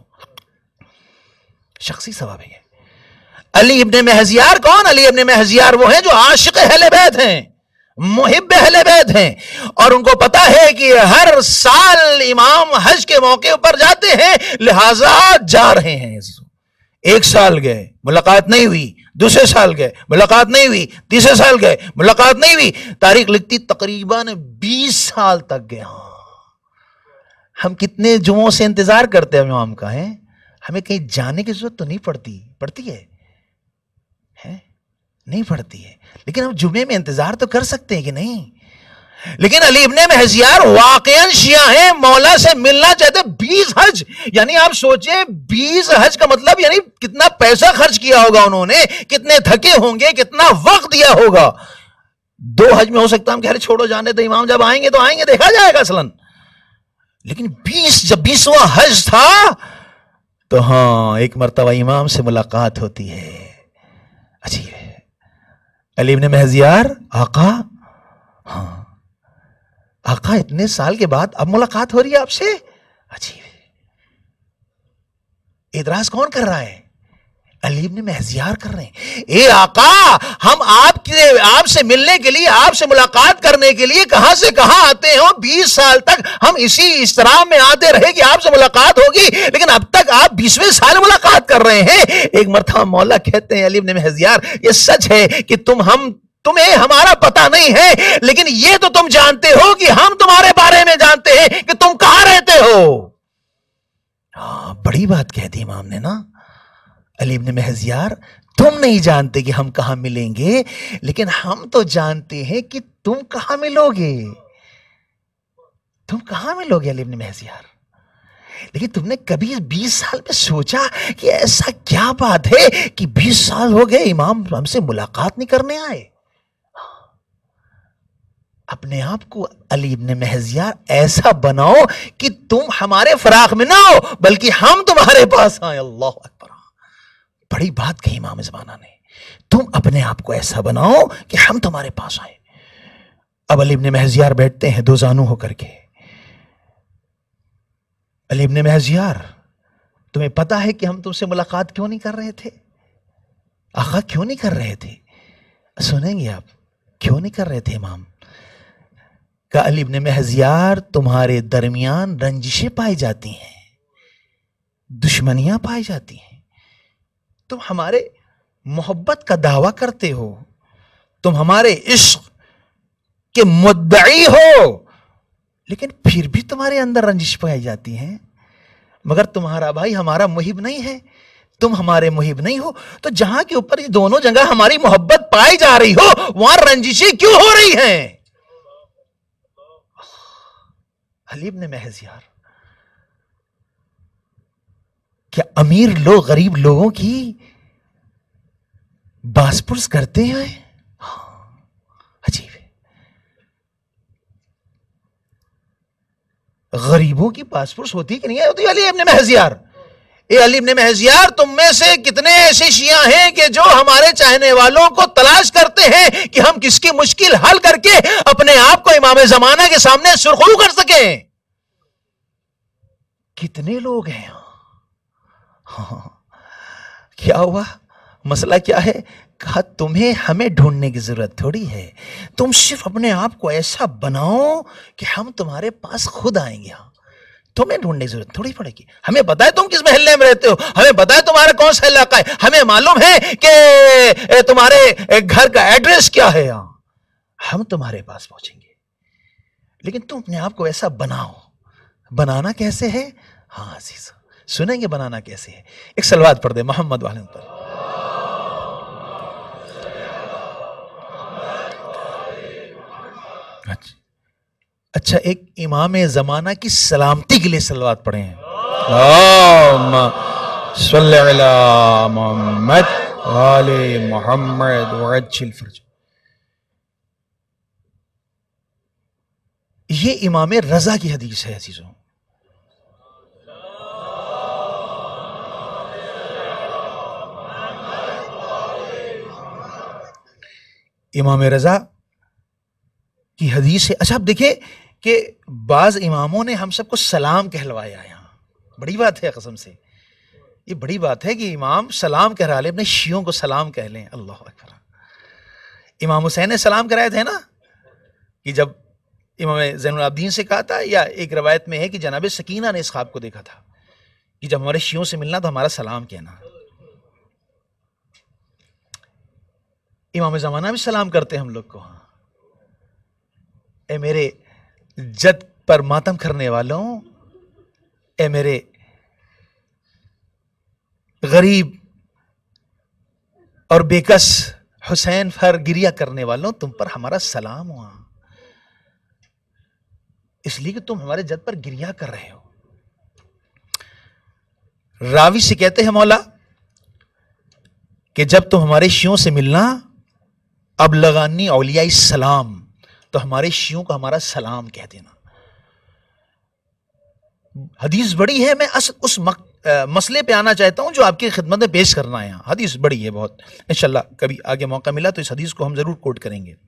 شخصی ثواب ہے۔ علی ابن مہزیار کون؟ علی ابن مہزیار وہ ہیں جو عاشق اہل بیت ہیں، محب اہل بیت ہیں، اور ان کو پتا ہے کہ ہر سال امام حج کے موقع پر جاتے ہیں، لہذا جا رہے ہیں۔ ایک سال گئے ملاقات نہیں ہوئی، دوسرے سال گئے ملاقات نہیں ہوئی، تیسرے سال گئے ملاقات نہیں ہوئی، تاریخ لکھتی تقریباً 20 سال تک گئے۔ ہم کتنے جمعوں سے انتظار کرتے ہیں امام کا، ہے ہمیں کہیں جانے کی ضرورت تو نہیں پڑتی ہے نہیں پڑتی ہے، لیکن ہم جمعے میں انتظار تو کر سکتے ہیں کہ نہیں؟ لیکن علی ابن مہزیار واقعاً شیعہ ہیں، مولا سے ملنا چاہتے۔ 20 حج، یعنی آپ سوچیں 20 حج کا مطلب یعنی کتنا پیسہ خرچ کیا ہوگا انہوں نے، کتنے تھکے ہوں گے، کتنا وقت دیا ہوگا۔ 2 حج میں ہو سکتا ہم کہہ رہے چھوڑو جانے تو، امام جب آئیں گے تو آئیں گے، دیکھا جائے گا اصلاً، لیکن 20 جب 20واں حج تھا تو ہاں ایک مرتبہ امام سے ملاقات ہوتی ہے۔ عجیب ہے، علی ابن مہزیار آقا، ہاں آقا اتنے سال کے بعد اب ملاقات ہو رہی ہے آپ سے؟ عجیب ہے۔ اعتراض کون کر رہا ہے؟ علی ابن مہزیار کر رہے ہیں، اے آقا ہم آپ سے ملنے کے لیے، آپ سے ملاقات کرنے کے لیے کہاں سے کہاں آتے ہیں، 20 سال تک ہم اسی استرام میں آتے رہے کہ آپ سے ملاقات ہوگی، لیکن اب تک آپ 20ویں سال ملاقات کر رہے ہیں۔ ایک مرتبہ مولا کہتے ہیں علی ابن مہزیار، یہ سچ ہے کہ تمہیں ہمارا پتہ نہیں ہے، لیکن یہ تو تم جانتے ہو کہ ہم تمہارے بارے میں جانتے ہیں کہ تم کہاں رہتے ہو۔ بڑی بات کہہ دی امام نے نا، علی ابن مہزیار تم نہیں جانتے کہ ہم کہاں ملیں گے، لیکن ہم تو جانتے ہیں کہ تم کہاں ملو گے۔ تم کہاں ملو گے علی ابن مہزیار؟ لیکن تم نے کبھی 20 سال میں سوچا کہ ایسا کیا بات ہے کہ 20 سال ہو گئے امام ہم سے ملاقات نہیں کرنے آئے؟ اپنے آپ کو علی ابن مہزیار ایسا بناؤ کہ تم ہمارے فراق میں نہ ہو بلکہ ہم تمہارے پاس آئیں۔ اللہ اکبر، بڑی بات کہی امام زمانہ نے، تم اپنے آپ کو ایسا بناؤ کہ ہم تمہارے پاس آئیں۔ اب علی ابن مہزیار بیٹھتے ہیں دو زانو ہو کر کے۔ علی ابن مہزیار تمہیں پتا ہے کہ ہم تم سے ملاقات کیوں نہیں کر رہے تھے؟ آقا کیوں نہیں کر رہے تھے؟ سنیں گے آپ کیوں نہیں کر رہے تھے امام؟ کہ علی ابن مہزیار تمہارے درمیان رنجشیں پائی جاتی ہیں، دشمنیاں پائی جاتی ہیں، تم ہمارے محبت کا دعویٰ کرتے ہو، تم ہمارے عشق کے مدعی ہو، لیکن پھر بھی تمہارے اندر رنجش پائی جاتی ہیں، مگر تمہارا بھائی ہمارا محب نہیں ہے، تم ہمارے محب نہیں ہو، تو جہاں کے اوپر یہ دونوں جگہ ہماری محبت پائی جا رہی ہو وہاں رنجشیں کیوں ہو رہی ہیں؟ علی ابن مہزیار، کیا امیر لوگ غریب لوگوں کی باس پرس کرتے ہیں؟ عجیب ہے، غریبوں کی باس پرس ہوتی کہ نہیں ہوتی؟ علی ابن مہزیار، اے علی ابن مہزیار تم میں سے کتنے ایسے شیعہ ہیں کہ جو ہمارے چاہنے والوں کو تلاش کرتے ہیں کہ ہم کس کی مشکل حل کر کے اپنے آپ کو امام زمانہ کے سامنے سرخرو کر سکیں؟ کتنے لوگ ہیں؟ ہاں کیا ہوا؟ مسئلہ کیا ہے؟ کہا تمہیں ہمیں ڈھونڈنے کی ضرورت تھوڑی ہے، تم صرف اپنے آپ کو ایسا بناؤ کہ ہم تمہارے پاس خود آئیں گے، تمہیں ڈھونڈنے کی ضرورت تھوڑی پڑے گی۔ ہمیں پتا ہے تم کس محلے میں رہتے ہو، ہمیں پتا ہے تمہارا کون سا علاقہ ہے، ہمیں معلوم ہے کہ تمہارے گھر کا ایڈریس کیا ہے، ہم تمہارے پاس پہنچیں گے، لیکن تم اپنے آپ کو ایسا بناؤ۔ بنانا کیسے ہے؟ ہاں عزیز سنیں گے بنانا کیسے ہے۔ ایک صلوات پڑھ دے محمد والے پر۔ اچھا ایک امام زمانہ کی سلامتی کے لیے صلوات پڑھیں ہیں۔ اللہم صلی علی محمد وآل محمد وعجل فرج۔ یہ امام رضا کی حدیث ہے عزیزوں۔ امام رضا کی حدیث ہے۔ اچھا آپ دیکھیں کہ بعض اماموں نے ہم سب کو سلام کہلوایا یہاں، بڑی بات ہے قسم سے، یہ بڑی بات ہے کہ امام سلام کہہ رہا ہے، اپنے شیعوں کو سلام کہہ لیں۔ اللہ اکبر۔ امام حسین نے سلام کرائے تھے نا، کہ جب امام زین العابدین سے کہا تھا، یا ایک روایت میں ہے کہ جناب سکینہ نے اس خواب کو دیکھا تھا کہ جب ہمارے شیعوں سے ملنا تو ہمارا سلام کہنا. امام زمانہ بھی سلام کرتے ہیں ہم لوگ کو. اے میرے جد پر ماتم کرنے والوں، اے میرے غریب اور بےکس حسین پر گریہ کرنے والوں، تم پر ہمارا سلام ہوا، اس لیے کہ تم ہمارے جد پر گریہ کر رہے ہو. راوی سے کہتے ہیں مولا کہ جب تم ہمارے شیعوں سے ملنا، اب لگانی اولیاء السلام، تو ہمارے شیعوں کو ہمارا سلام کہہ دینا. حدیث بڑی ہے، میں اس مسئلے پہ آنا چاہتا ہوں جو آپ کی خدمت میں پیش کرنا ہے. حدیث بڑی ہے بہت، انشاءاللہ کبھی آگے موقع ملا تو اس حدیث کو ہم ضرور کوٹ کریں گے.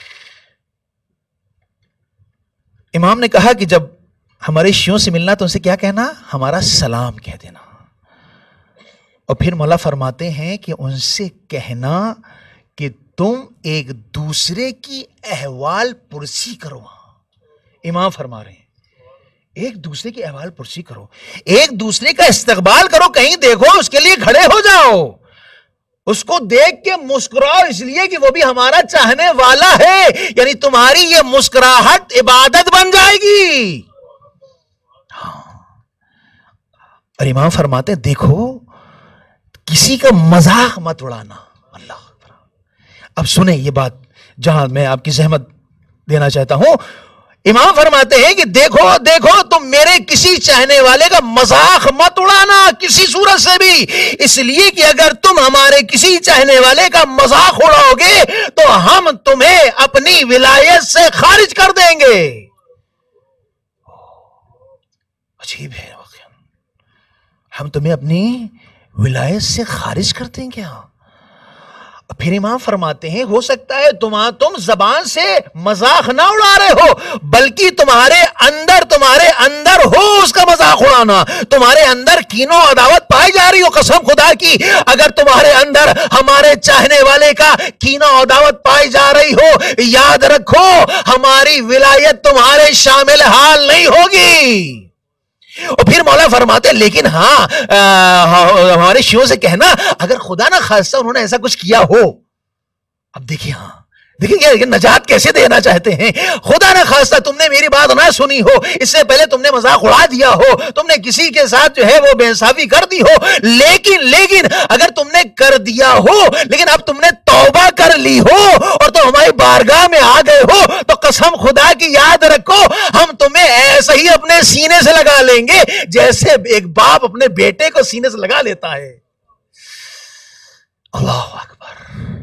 امام نے کہا کہ جب ہمارے شیعوں سے ملنا تو ان سے کیا کہنا؟ ہمارا سلام کہہ دینا. اور پھر مولا فرماتے ہیں کہ ان سے کہنا کہ تم ایک دوسرے کی احوال پرسی کرو. امام فرما رہے ہیں ایک دوسرے کی احوال پرسی کرو، ایک دوسرے کا استقبال کرو. کہیں دیکھو اس کے لیے کھڑے ہو جاؤ، اس کو دیکھ کے مسکراؤ، اس لیے کہ وہ بھی ہمارا چاہنے والا ہے. یعنی تمہاری یہ مسکراہٹ عبادت بن جائے گی. اور امام فرماتے ہیں دیکھو کسی کا مذاق مت اڑانا. اللہ اکبر. اب سنیں یہ بات جہاں میں آپ کی زحمت دینا چاہتا ہوں. امام فرماتے ہیں کہ دیکھو دیکھو تم میرے کسی چاہنے والے کا مذاق مت اڑانا کسی صورت سے بھی، اس لیے کہ اگر تم ہمارے کسی چاہنے والے کا مذاق اڑاؤ گے تو ہم تمہیں اپنی ولایت سے خارج کر دیں گے. عجیب ہے واقعا، ہم تمہیں اپنی ولایت سے خارج کر دیں گے. پھر امام فرماتے ہیں ہو سکتا ہے تم زبان سے مذاق نہ اڑا رہے ہو، بلکہ تمہارے اندر ہو اس کا مذاق اڑانا. تمہارے اندر کین و عداوت پائی جا رہی ہو. قسم خدا کی اگر تمہارے اندر ہمارے چاہنے والے کا کین و عداوت پائی جا رہی ہو، یاد رکھو ہماری ولایت تمہارے شامل حال نہیں ہوگی. اور پھر مولا فرماتے لیکن ہمارے شیعوں سے کہنا اگر خدا نہ خواستہ انہوں نے ایسا کچھ کیا ہو. اب دیکھیں دیکھیں نجات کیسے دینا چاہتے ہیں. خدا نہ خواستہ تم نے میری بات نہ سنی ہو، اس سے پہلے تم نے مذاق اڑا دیا ہو، تم نے کسی کے ساتھ جو ہے وہ بے انصافی کر دی ہو، لیکن اگر تم نے کر دیا ہو لیکن اب تم نے توبہ کر لی ہو اور تم ہماری بارگاہ میں آ گئے ہو تو قسم خدا کی یاد رکھو ہم تمہیں ایسے ہی اپنے سینے سے لگا لیں گے جیسے ایک باپ اپنے بیٹے کو سینے سے لگا لیتا ہے. اللہ اکبر.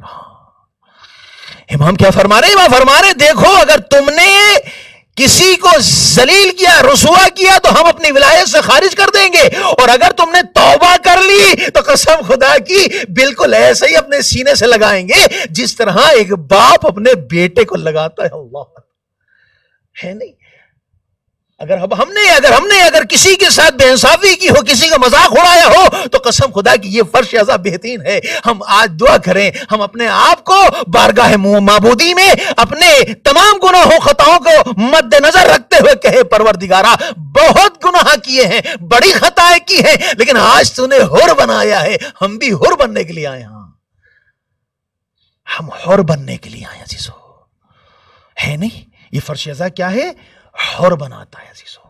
امام کیا فرما رہے؟ امام فرما رہے دیکھو اگر تم نے کسی کو ذلیل کیا، رسوا کیا تو ہم اپنی ولایت سے خارج کر دیں گے، اور اگر تم نے توبہ کر لی تو قسم خدا کی بالکل ایسے ہی اپنے سینے سے لگائیں گے جس طرح ایک باپ اپنے بیٹے کو لگاتا ہے. اللہ ہے نہیں. اگر ہم نے کسی کے ساتھ بے انصافی کی ہو، کسی کا مذاق اڑایا ہو تو قسم خدا کی یہ فرش عذاب بہترین ہے. ہم آج دعا کریں ہم اپنے آپ کو بارگاہ معبودی میں اپنے تمام گناہوں خطاؤں کو مد نظر رکھتے ہوئے کہے پروردگارا بہت گناہ کیے ہیں، بڑی خطائیں کی ہیں، لیکن آج تو نے حر بنایا ہے، ہم بھی حر بننے کے لیے آئے ہیں. ہم حر بننے کے لیے آئے ہیں عزیزو. ہے نہیں یہ فرش عذاب کیا ہے؟ حر بناتا ہے عزیزو.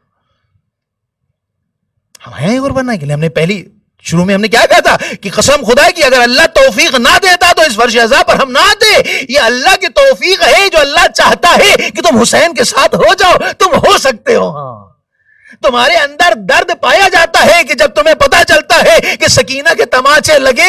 ہم ہیں حر بننے کے لیے. ہم نے پہلی شروع میں ہم نے کیا کہا تھا کہ قسم خدا کی اگر اللہ توفیق نہ دیتا تو اس فرش عذاب پر ہم نہ آتے. یہ اللہ کی توفیق ہے جو اللہ چاہتا ہے کہ تم حسین کے ساتھ ہو جاؤ. تم ہو سکتے ہو. تمہارے اندر درد پایا جاتا ہے کہ جب تمہیں پتا چلتا ہے کہ سکینہ کے تماچے لگے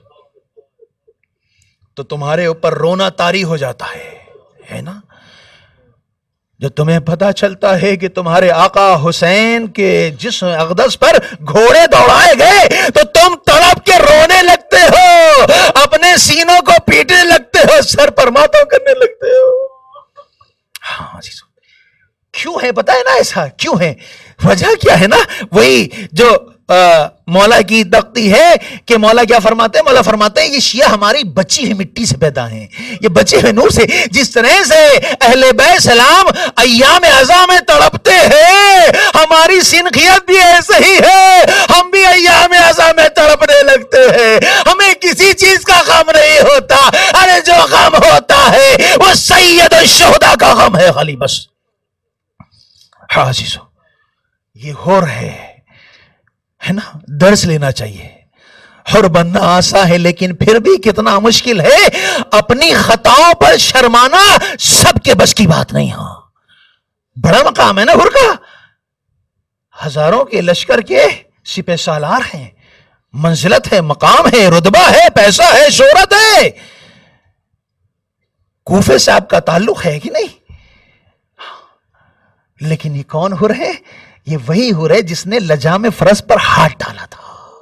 تو تمہارے اوپر رونا طاری ہو جاتا ہے نا. جب تمہیں پتا چلتا ہے کہ تمہارے آقا حسین کے جسم اقدس پر گھوڑے دوڑائے گئے تو تم تڑپ کے رونے لگتے ہو، اپنے سینوں کو پیٹنے لگتے ہو، سر پر ماتم کرنے لگتے ہو. ہاں کیوں ہے پتہ ہے نا ایسا کیوں ہے؟ وجہ کیا ہے نا؟ وہی جو مولا کی تختی ہے کہ مولا کیا فرماتے ہیں؟ مولا فرماتے ہیں یہ شیعہ ہماری بچی ہوئی مٹی سے پیدا ہیں، یہ بچے ہوئے نور سے. جس طرح سے اہل بیت سلام ایام عزا میں تڑپتے ہیں، ہماری سنخیت بھی ایسے ہی ہے، ہم بھی ایام عزا میں تڑپنے لگتے ہیں، ہمیں کسی چیز کا غم نہیں ہوتا. ارے جو غم ہوتا ہے وہ سید الشہداء کا غم ہے خالی بس. ہاں عزیزو، یہ ہور ہے نا، درس لینا چاہیے. اور بننا آسان ہے لیکن پھر بھی کتنا مشکل ہے. اپنی خطاؤں پر شرمانا سب کے بس کی بات نہیں. ہاں بڑا مقام ہے نا حر کا، ہزاروں کے لشکر کے سپہ سالار ہیں، منزلت ہے، مقام ہے، رتبہ ہے، پیسہ ہے، شہرت ہے. کوفے سے آپ کا تعلق ہے کہ نہیں؟ لیکن یہ کون حر ہے؟ یہ وہی حر ہے جس نے لجام فرس پر ہاتھ ڈالا تھا.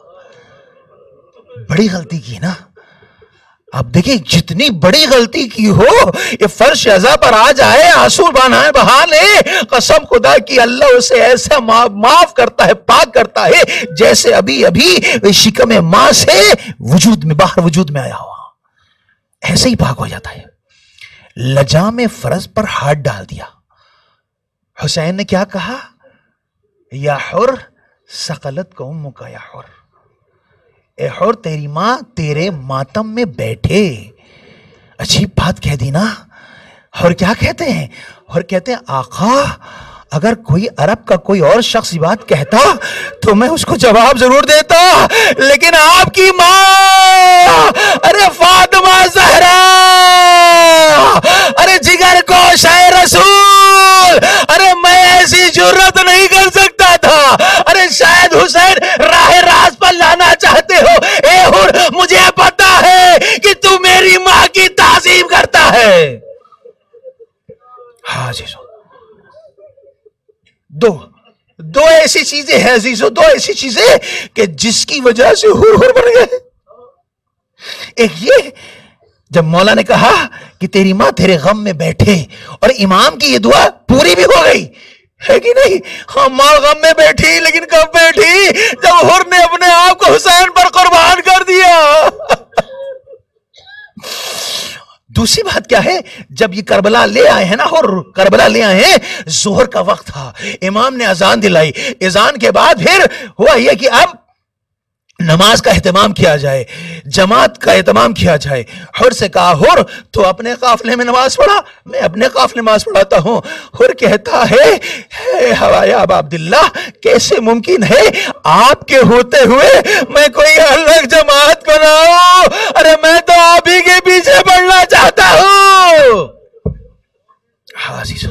بڑی غلطی کی نا. اب دیکھیں جتنی بڑی غلطی کی ہو، یہ فرش عزا پر آ جائے، آنسو بہا لے، قسم خدا کی اللہ اسے ایسا معاف کرتا ہے، پاک کرتا ہے جیسے ابھی شکم ماں سے وجود میں، باہر وجود میں آیا ہوا، ایسے ہی پاک ہو جاتا ہے. لجام فرض پر ہاتھ ڈال دیا. حسین نے کیا کہا؟ یا حر ثقلت کو امک یا حر، اے حر تیری ماں تیرے ماتم میں بیٹھے. عجیب بات کہہ دی نا. اور کیا کہتے ہیں؟ اور کہتے ہیں آقا اگر کوئی عرب کا کوئی اور شخص یہ بات کہتا تو میں اس کو جواب ضرور دیتا، لیکن آپ کی ماں، ارے فاطمہ زہرا، ارے جگر گوش ہے رسول، ارے میں ایسی جرت نہیں کر سکتا تھا. ارے شاید حسین راہ راست پر لانا چاہتے ہو. اے حر مجھے پتا ہے کہ تو میری ماں کی تعظیم کرتا ہے. ہاں عزیزو، دو ایسی چیزیں ہیں عزیزو، دو ایسی چیزیں کہ جس کی وجہ سے حر بن گئے. ایک یہ جب مولا نے کہا کہ تیری ماں تیرے غم میں بیٹھے، اور امام کی یہ دعا پوری بھی ہو گئی ہے کہ نہیں؟ ہاں ماں غم میں بیٹھی، لیکن کب بیٹھی؟ جب حر نے اپنے آپ کو حسین پر قربان کر دیا. دوسری بات کیا ہے؟ جب یہ کربلا لے آئے ہیں نا، اور کربلا لے آئے ہیں، ظہر کا وقت تھا، امام نے اذان دلائی. اذان کے بعد پھر ہوا یہ کہ اب نماز کا اہتمام کیا جائے، جماعت کا اہتمام کیا جائے. حر سے کہا حر تو اپنے قافلے میں نماز پڑھا، میں اپنے قافلے میں نماز پڑھاتا ہوں. حر کہتا ہے حوایا اب عبداللہ کیسے ممکن ہے آپ کے ہوتے ہوئے میں کوئی الگ جماعت بناؤں؟ ارے میں تو آپ ہی کے پیچھے پڑھنا چاہتا ہوں. ہاں عزیزو،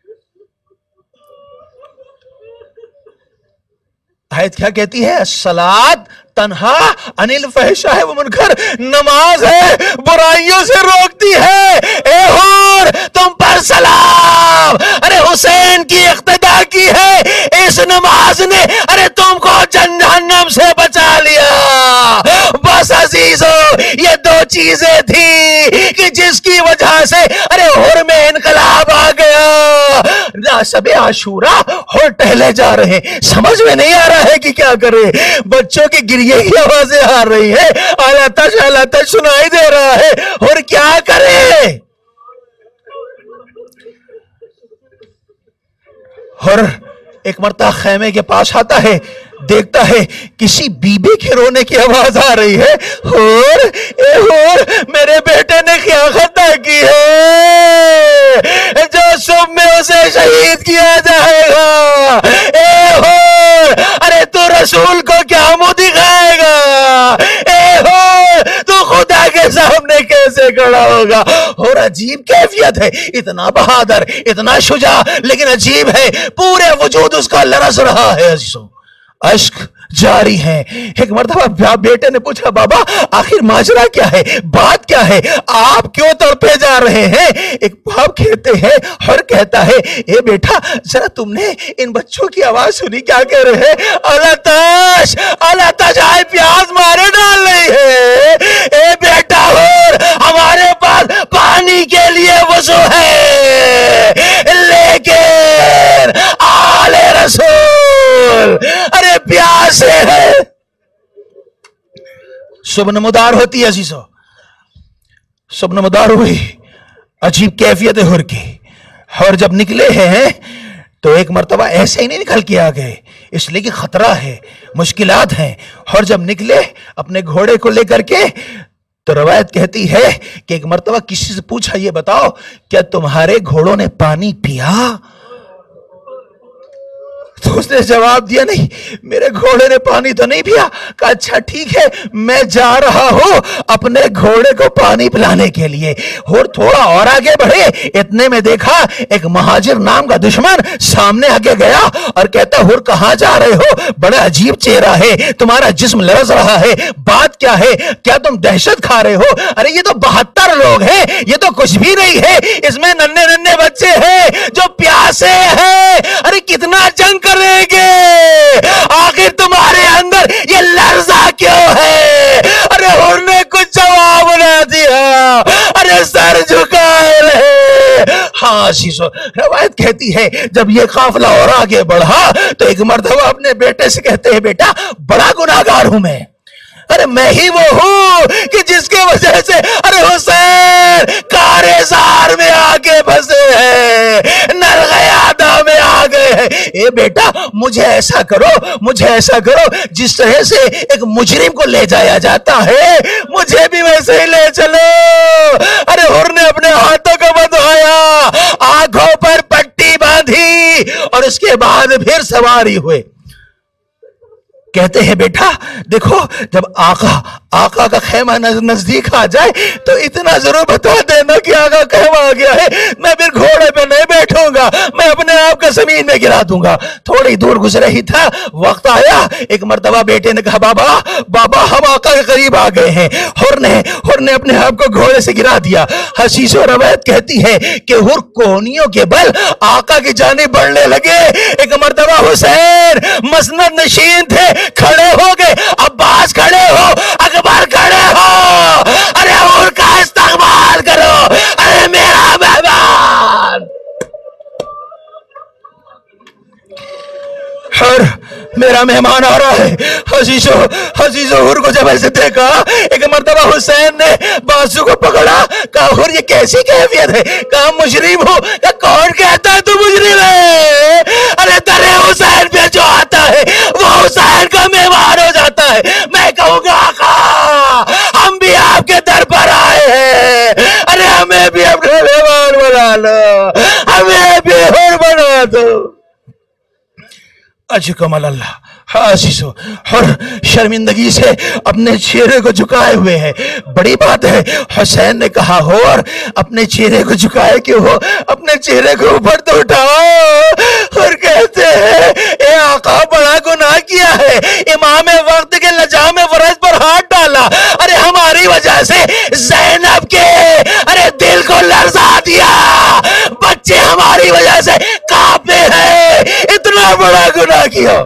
آیت کیا کہتی ہے؟ الصلاۃ تنہا عن الفحشاء والمنکر، نماز ہے برائیوں سے روکتی ہے. اے حور تم پر سلام، ارے حسین کی اقتدا کی ہے اس نماز نے، ارے تم کو جہنم سے بچا لیا. بس عزیزو یہ دو چیزیں تھی کہ جس کی وجہ سے ارے حور میں انقلاب آ گیا. شب عاشورا حور ٹہلے جا رہے ہیں، سمجھ میں نہیں آ رہا ہے کہ کیا کرے. بچوں کی گریے کی آوازیں آ رہی ہے، آلاتش سنائی دے رہا ہے، اور کیا کرے؟ اور ایک مرتبہ خیمے کے پاس آتا ہے، دیکھتا ہے کسی بی بی کے رونے کی آواز آ رہی ہے. اور اے اور میرے بیٹے نے کیا خطا کی ہے جو صبح میں اسے شہید کیا جائے گا؟ اے اور ارے تو رسول کو کیا منہ دکھائے گا؟ اے اور تو خدا کے سامنے کیسے کھڑا ہوگا؟ اور عجیب کیفیت ہے، اتنا بہادر، اتنا شجاع، لیکن عجیب ہے پورے وجود اس کا لرز رہا ہے. اشک جاری ہیں. ایک مرتبہ بیٹے نے پوچھا بابا آخر ماجرا کیا ہے، بات کیا ہے، آپ کیوں تڑپے جا رہے ہیں؟ ایک باپ کہتے ہیں اور کہتا ہے اے بیٹا ذرا تم نے ان بچوں کی آواز سنی کیا کہہ رہے ہیں؟ اللہ تاش آئے پیاز مارے ڈال رہی ہے. اے بیٹا اور ہمارے پاس پانی کے لیے وضو ہے، لیکن آل رسول ارے پیاسے ہے. सुबह नमदार होती है अजीजों, सुबह नमदार हुई, अजीब कैफियत है हुर की। और जब निकले हैं तो एक मर्तबा ऐसे ही नहीं निकल के आ गए, इसलिए कि खतरा है, मुश्किलात हैं। और जब निकले अपने घोड़े को लेकर के, तो रवायत कहती है कि एक मर्तबा किसी से पूछा, ये बताओ क्या तुम्हारे घोड़ों ने पानी पिया? तो उसने जवाब दिया, नहीं मेरे घोड़े ने पानी तो नहीं पिया। कहा अच्छा ठीक है, मैं जा रहा हूं अपने घोड़े को पानी पिलाने के लिए। और थोड़ा और आगे बढ़े, इतने में देखा एक महाजिर नाम का दुश्मन सामने आगे गया और कहता, हुर कहां जा रहे हो? बड़ा अजीब चेहरा है, तुम्हारा जिस्म लरज रहा है, बात क्या है? क्या तुम दहशत खा रहे हो? अरे ये तो 72 लोग हैं, ये तो कुछ भी नहीं है, इसमें नन्हे नन्हे बच्चे हैं जो प्यासे हैं। अरे कितना जंग करेंगे, आखिर तुम्हारे अंदर ये लर्जा क्यों है? अरे हुर ने कुछ जवाब ना दिया, अरे सर झुकाए रहे। हाँ शीशो, रवायत कहती है जब ये काफिला और आगे बढ़ा तो एक मर्तबा अपने बेटे से कहते हैं, बेटा बड़ा गुनाहगार हूं मैं। अरे मैं ही वो हूं कि जिसके वजह से अरे हुसैन कारेजार में आके फंसे हैं, नरगयादा में आ गए हैं। ए बेटा मुझे ऐसा करो, मुझे ऐसा करो, जिस तरह से एक मुजरिम को ले जाया जाता है मुझे भी वैसे ही ले चलो। अरे हुर ने अपने हाथों को बंधवाया, आंखों पर पट्टी बांधी और उसके बाद फिर सवारी हुए। कहते हैं बेटा देखो, जब आका का खेमा नजदीक आ जाए तो इतना जरूर बता देना कि आका खेमा आ गया है, मैं फिर घोड़े पे नहीं बैठूंगा, मैं अपने आप को जमीन में गिरा दूंगा। थोड़ी दूर गुजरे ही था, वक्त आया, एक मर्तबा बेटे ने कहा, बाबा बाबा हम आका के करीब आ गए हैं। हुर ने अपने आप को घोड़े से गिरा दिया। हसीसो रवायत कहती है कि हुर कोहनियों के बल आका की जानिब बढ़ने लगे। एक मर्तबा हुसैन मसनद नशीन थे, खड़े हो गए, अब्बास खड़े हो, अकबर खड़े हो, अरे हुर का इस्तकबाल करो, अरे मेरा मेहमान। और मेरा मेहमान आ रहा है। हसीसो हुर को जब ऐसे देखा, एक मर्तबा हुसैन ने बाजू को पकड़ा, कहा हुर ये कैसी कैफियत है? कहा मुजरिम हो। कहा कौन कहता है तू मुजरिम है? अरे दरे हुसैन पे जो आता है वो हुसैन का मेहमान हो जाता है। मैं कहूंगा आका हम भी आपके दर पर आए हैं, अरे हमें भी अपने मेहमान बना लो, हमें भी हुर बना दो। अजकमल अल्लाह। हाँ शीशो, और शर्मिंदगी से अपने चेहरे को झुकाए हुए है। बड़ी बात है। हुसैन ने कहा, हो और अपने चेहरे को झुकाए क्यों हो? अपने चेहरे को ऊपर तो उठाओ। और कहते हैं, ए आका बड़ा गुनाह किया है, इमाम वक्त के लजाम फरज पर हाथ डाला। अरे हमारी वजह से ज़ैनब के अरे दिल को लर्जा दिया, बच्चे हमारी वजह से कांपे हैं, इतना बड़ा गुनाह किया।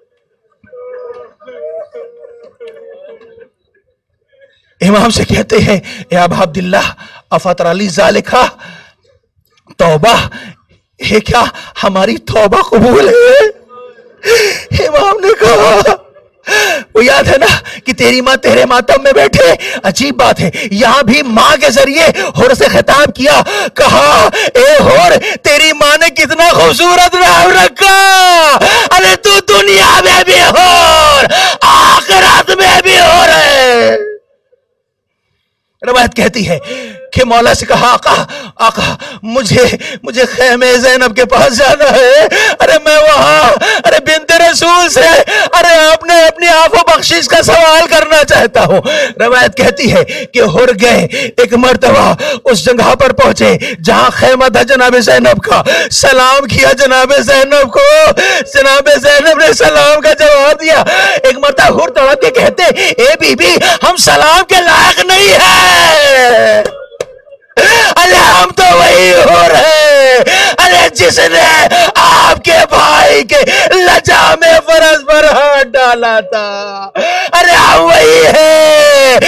इमाम से कहते हैं, या अबा अब्दुल्लाह अफतरली ज़ालिका तौबा, ये क्या हमारी तौबा कबूल है? इमाम ने कहा, वो याद है ना कि तेरी माँ तेरे मातम में बैठे। अजीब बात है, यहां भी माँ के जरिए हुर से खिताब किया, कहा ए हुर तेरी माँ ने कितना खूबसूरत नाम रखा, अरे तू दुनिया में भी हुर आखिरत में भी हुर है। रवायत कहती है कि मौला से कहा, आका मुझे खैमे ज़ैनब के पास जाना है। अरे मैं वहां अरे बिन्ते रसूल से अरे आपने अपनी आफो बख्शिश का सवाल करना चाहता हूं। रवायत कहती है कि हुर गए, एक मर्तबा उस जगह पर पहुंचे जहां खैमा था जनाब ज़ैनब का, सलाम किया जनाब ज़ैनब को, जनाब ज़ैनब ने सलाम का जवाब दिया। एक मर्तबा हुर तड़प के कहते, ए बीबी हम सलाम के लायक नहीं है, अरे हम तो वही हो रहे, अरे जिसने आपके भाई के लजा में फरज पर हाथ डाला था, अरे हम वही है। ए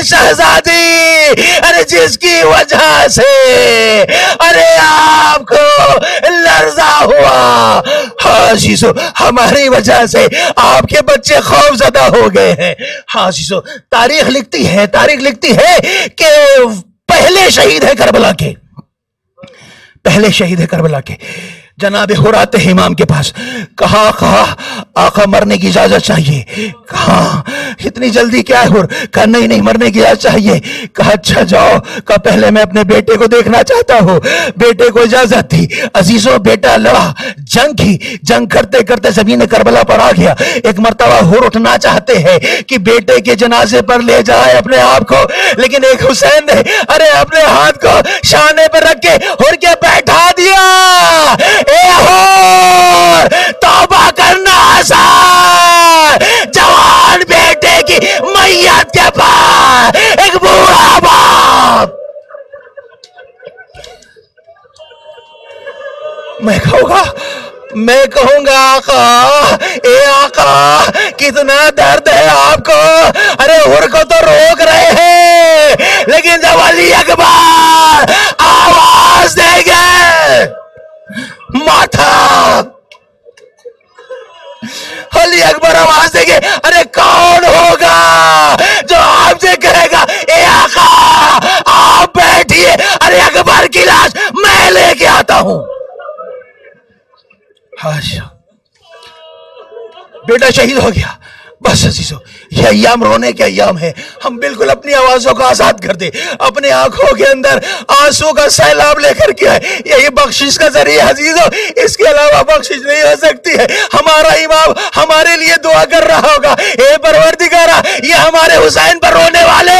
शहजादी, अरे जिसकी वजह से अरे आपको लर्जा हुआ, हाँ शीशो हमारी वजह से आपके बच्चे खौफजदा हो गए हैं। हाँ शीशो तारीख लिखती है कि पहले शहीद है करबला के, पहले शहीद है करबला के जनाब हुरात इमाम के पास। कहा आका मरने की इजाजत चाहिए। कहा इतनी जल्दी क्या है हुर? कहा नहीं मरने की इजाजत चाहिए। कहा अच्छा जाओ। कहा पहले मैं अपने बेटे को देखना चाहता हूं। बेटे को इजाजत थी। अजीजों बेटा लड़ा, जंग की, जंग करते करते जमीन करबला पर आ गया। एक मर्तबा हुर उठना चाहते हैं कि बेटे के जनाजे पर ले जाए अपने आप को, लेकिन एक हुसैन ने अरे अपने हाथ को शाने पर रख के हुर के बैठा दिया। तौबा करना आसान, जवान बेटे की मैयत के पास एक बूढ़ा बाप। मैं कहूंगा आका, ए आका कितना दर्द है आपको। अरे हुर को तो रोक रहे हैं, लेकिन जब अली अकबर आवाज देंगे माथा, अली अकबर आवाज देंगे, अरे कौन होगा जो आपसे कहेगा ए आका आप बैठिए, अरे अकबर की लाश मैं लेके आता हूं। हाशा बेटा शहीद हो गया। बस अजीजों ये अय्याम रोने के अय्याम है। हम बिल्कुल अपनी आवाजों को आजाद कर दे, अपने आंखों के अंदर आंसू का सैलाब लेकर के आए। यही बख्शिश का जरिया अजीजों, इसके अलावा बख्शिश नहीं हो सकती है। हमारा इमाम हमारे लिए दुआ कर रहा होगा, ए परवरदिगारा ये हमारे हुसैन पर रोने वाले,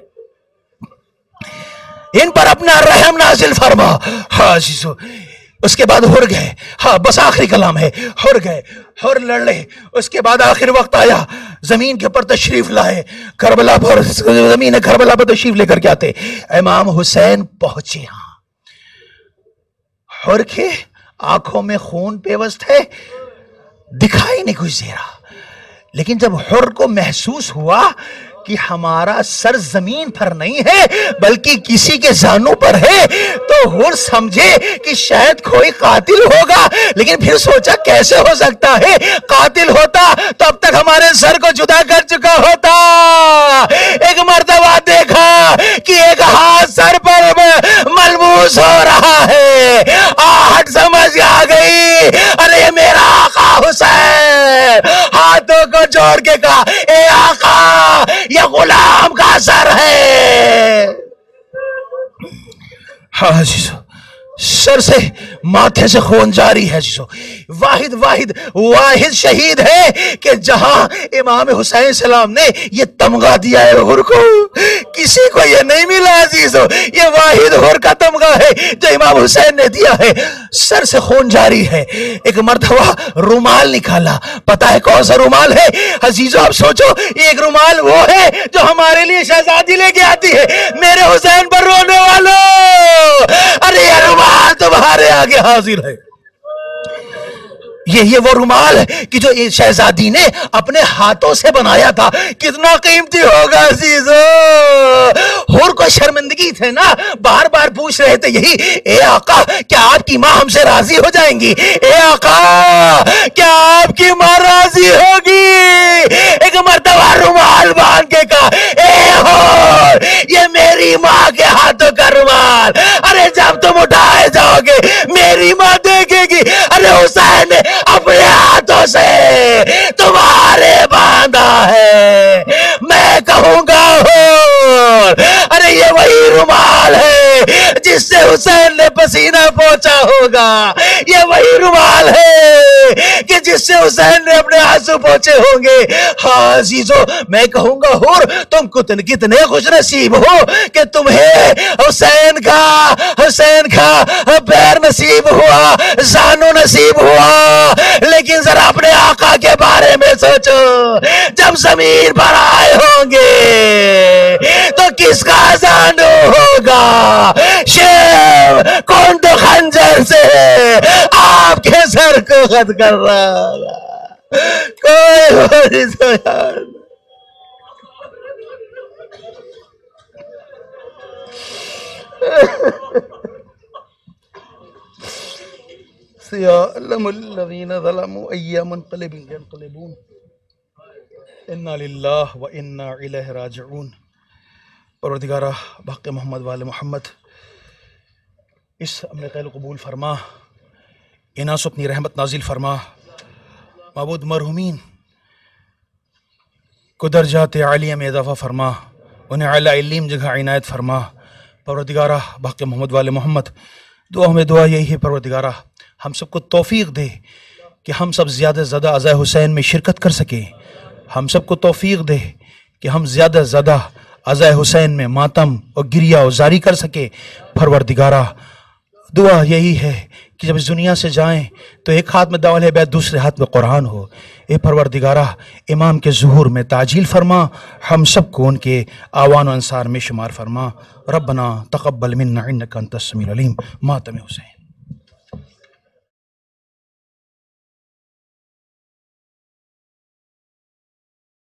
इन पर अपना रहम नाजिल फरमा। हाँ अजीजों उसके बाद हुर गए। हाँ बस आखिरी कलाम है, हुर गए, हुर लड़े। उसके बाद आखिर वक्त आया, जमीन के ऊपर तशरीफ लाए, करबला पर, जमीन करबला पर तशरीफ लेकर के आते। इमाम हुसैन पहुंचे। हाँ हुर के आंखों में खून पेवस्त है, दिखाई नहीं कुछ दे रहा, लेकिन जब हुर को महसूस हुआ कि हमारा सर जमीन पर नहीं है बल्कि किसी के जानों पर है, तो हुर समझे कि शायद कोई कातिल होगा। लेकिन फिर सोचा कैसे हो सकता है, कातिल होता तो अब तक हमारे सर को जुदा कर चुका होता। एक मर्तबा देखा कि एक हाथ सर पर मलबूस हो रहा है, आहट समझ आ गई, अरे मेरा आका हुसैन। हाथों को जोड़ के कहा, ए आका ये गुलाम का सर है। हाँ जीसो सर से माथे से खून जारी है जीसो। वाहिद शहीद है कि जहां इमाम हुसैन सलाम ने ये तमगा दिया है हुर को, किसी को ये नहीं मिला जीसो। ये वाहिद हुर का तमगा है जो इमाम हुसैन ने दिया है। सर से खून जारी है। एक मर्तबा रुमाल निकाला, पता है कौन सा रुमाल है अजीजो? आप सोचो, एक रुमाल वो है जो हमारे लिए शहजादी लेके आती है, मेरे हुसैन पर रोने वालों, अरे ये रुमाल तुम्हारे आगे हाजिर है। ये वो रुमाल है कि जो शहजादी ने अपने हाथों से बनाया था। कितना कीमती होगा अजीजो। हुर को शर्मिंदगी थे ना, बार बार पूछ रहे थे यही, ए आका क्या आपकी माँ हमसे राजी हो जाएंगी? ए आका क्या आपकी माँ राजी होगी? एक मर्तबा रुमाल बांध के कहा, ए हुर ये मेरी माँ के हाथों का रुमाल, अरे जब तुम उठाए जाओगे मेरी माँ देखेगी, अरे हुसैन ने अपने हाथों से तुम्हारे बांधा है। मैं कहूंगा हुर, अरे ये वही रुमाल है जिससे हुसैन ने पसीना पोंछा होगा। ये वही रुमाल है कि जिससे हुसैन ने अपने आंसू पोंछे होंगे। हाँ अजीजो मैं कहूंगा हुर, तुम कितने खुश नसीब हो कि तुम्हें हुसैन का पैर नसीब हुआ, जानू नसीब हुआ। लेकिन जरा अपने आका के बारे में सोचो, जब जमीन पर आए होंगे तो किसका जानू होगा? शेर कौन तो खंजर से आपके सर को खत कर रहा होगा, कोई سيعلم الذين ظلموا أي منقلب ينقلبون إنا لله وإنا إليه راجعون. پروردگارہ بحق محمد وال محمد اس عمل قیل قبول فرما، انہاں سے اپنی رحمت نازل فرما. معبود مرحومین کو درجات عالیہ میں اضافہ فرما، انہیں اعلیٰ علم جگہ عنایت فرما. پروردگارہ بحق محمد وال محمد دعا میں دعا یہی ہے پروردگارہ ہم سب کو توفیق دے کہ ہم سب زیادہ سے زیادہ عزائے حسین میں شرکت کر سکیں. ہم سب کو توفیق دے کہ ہم زیادہ سے زیادہ عزائے حسین میں ماتم اور گریہ و زاری کر سکے. پروردگارہ دعا یہی ہے کہ جب اس دنیا سے جائیں تو ایک ہاتھ میں داول بیت دوسرے ہاتھ میں قرآن ہو. اے پروردگارہ امام کے ظہور میں تعجیل فرما، ہم سب کو ان کے آوان و انصار میں شمار فرما. ربنا تقبل منا انک انت السمیع العلیم. ماتم حسین.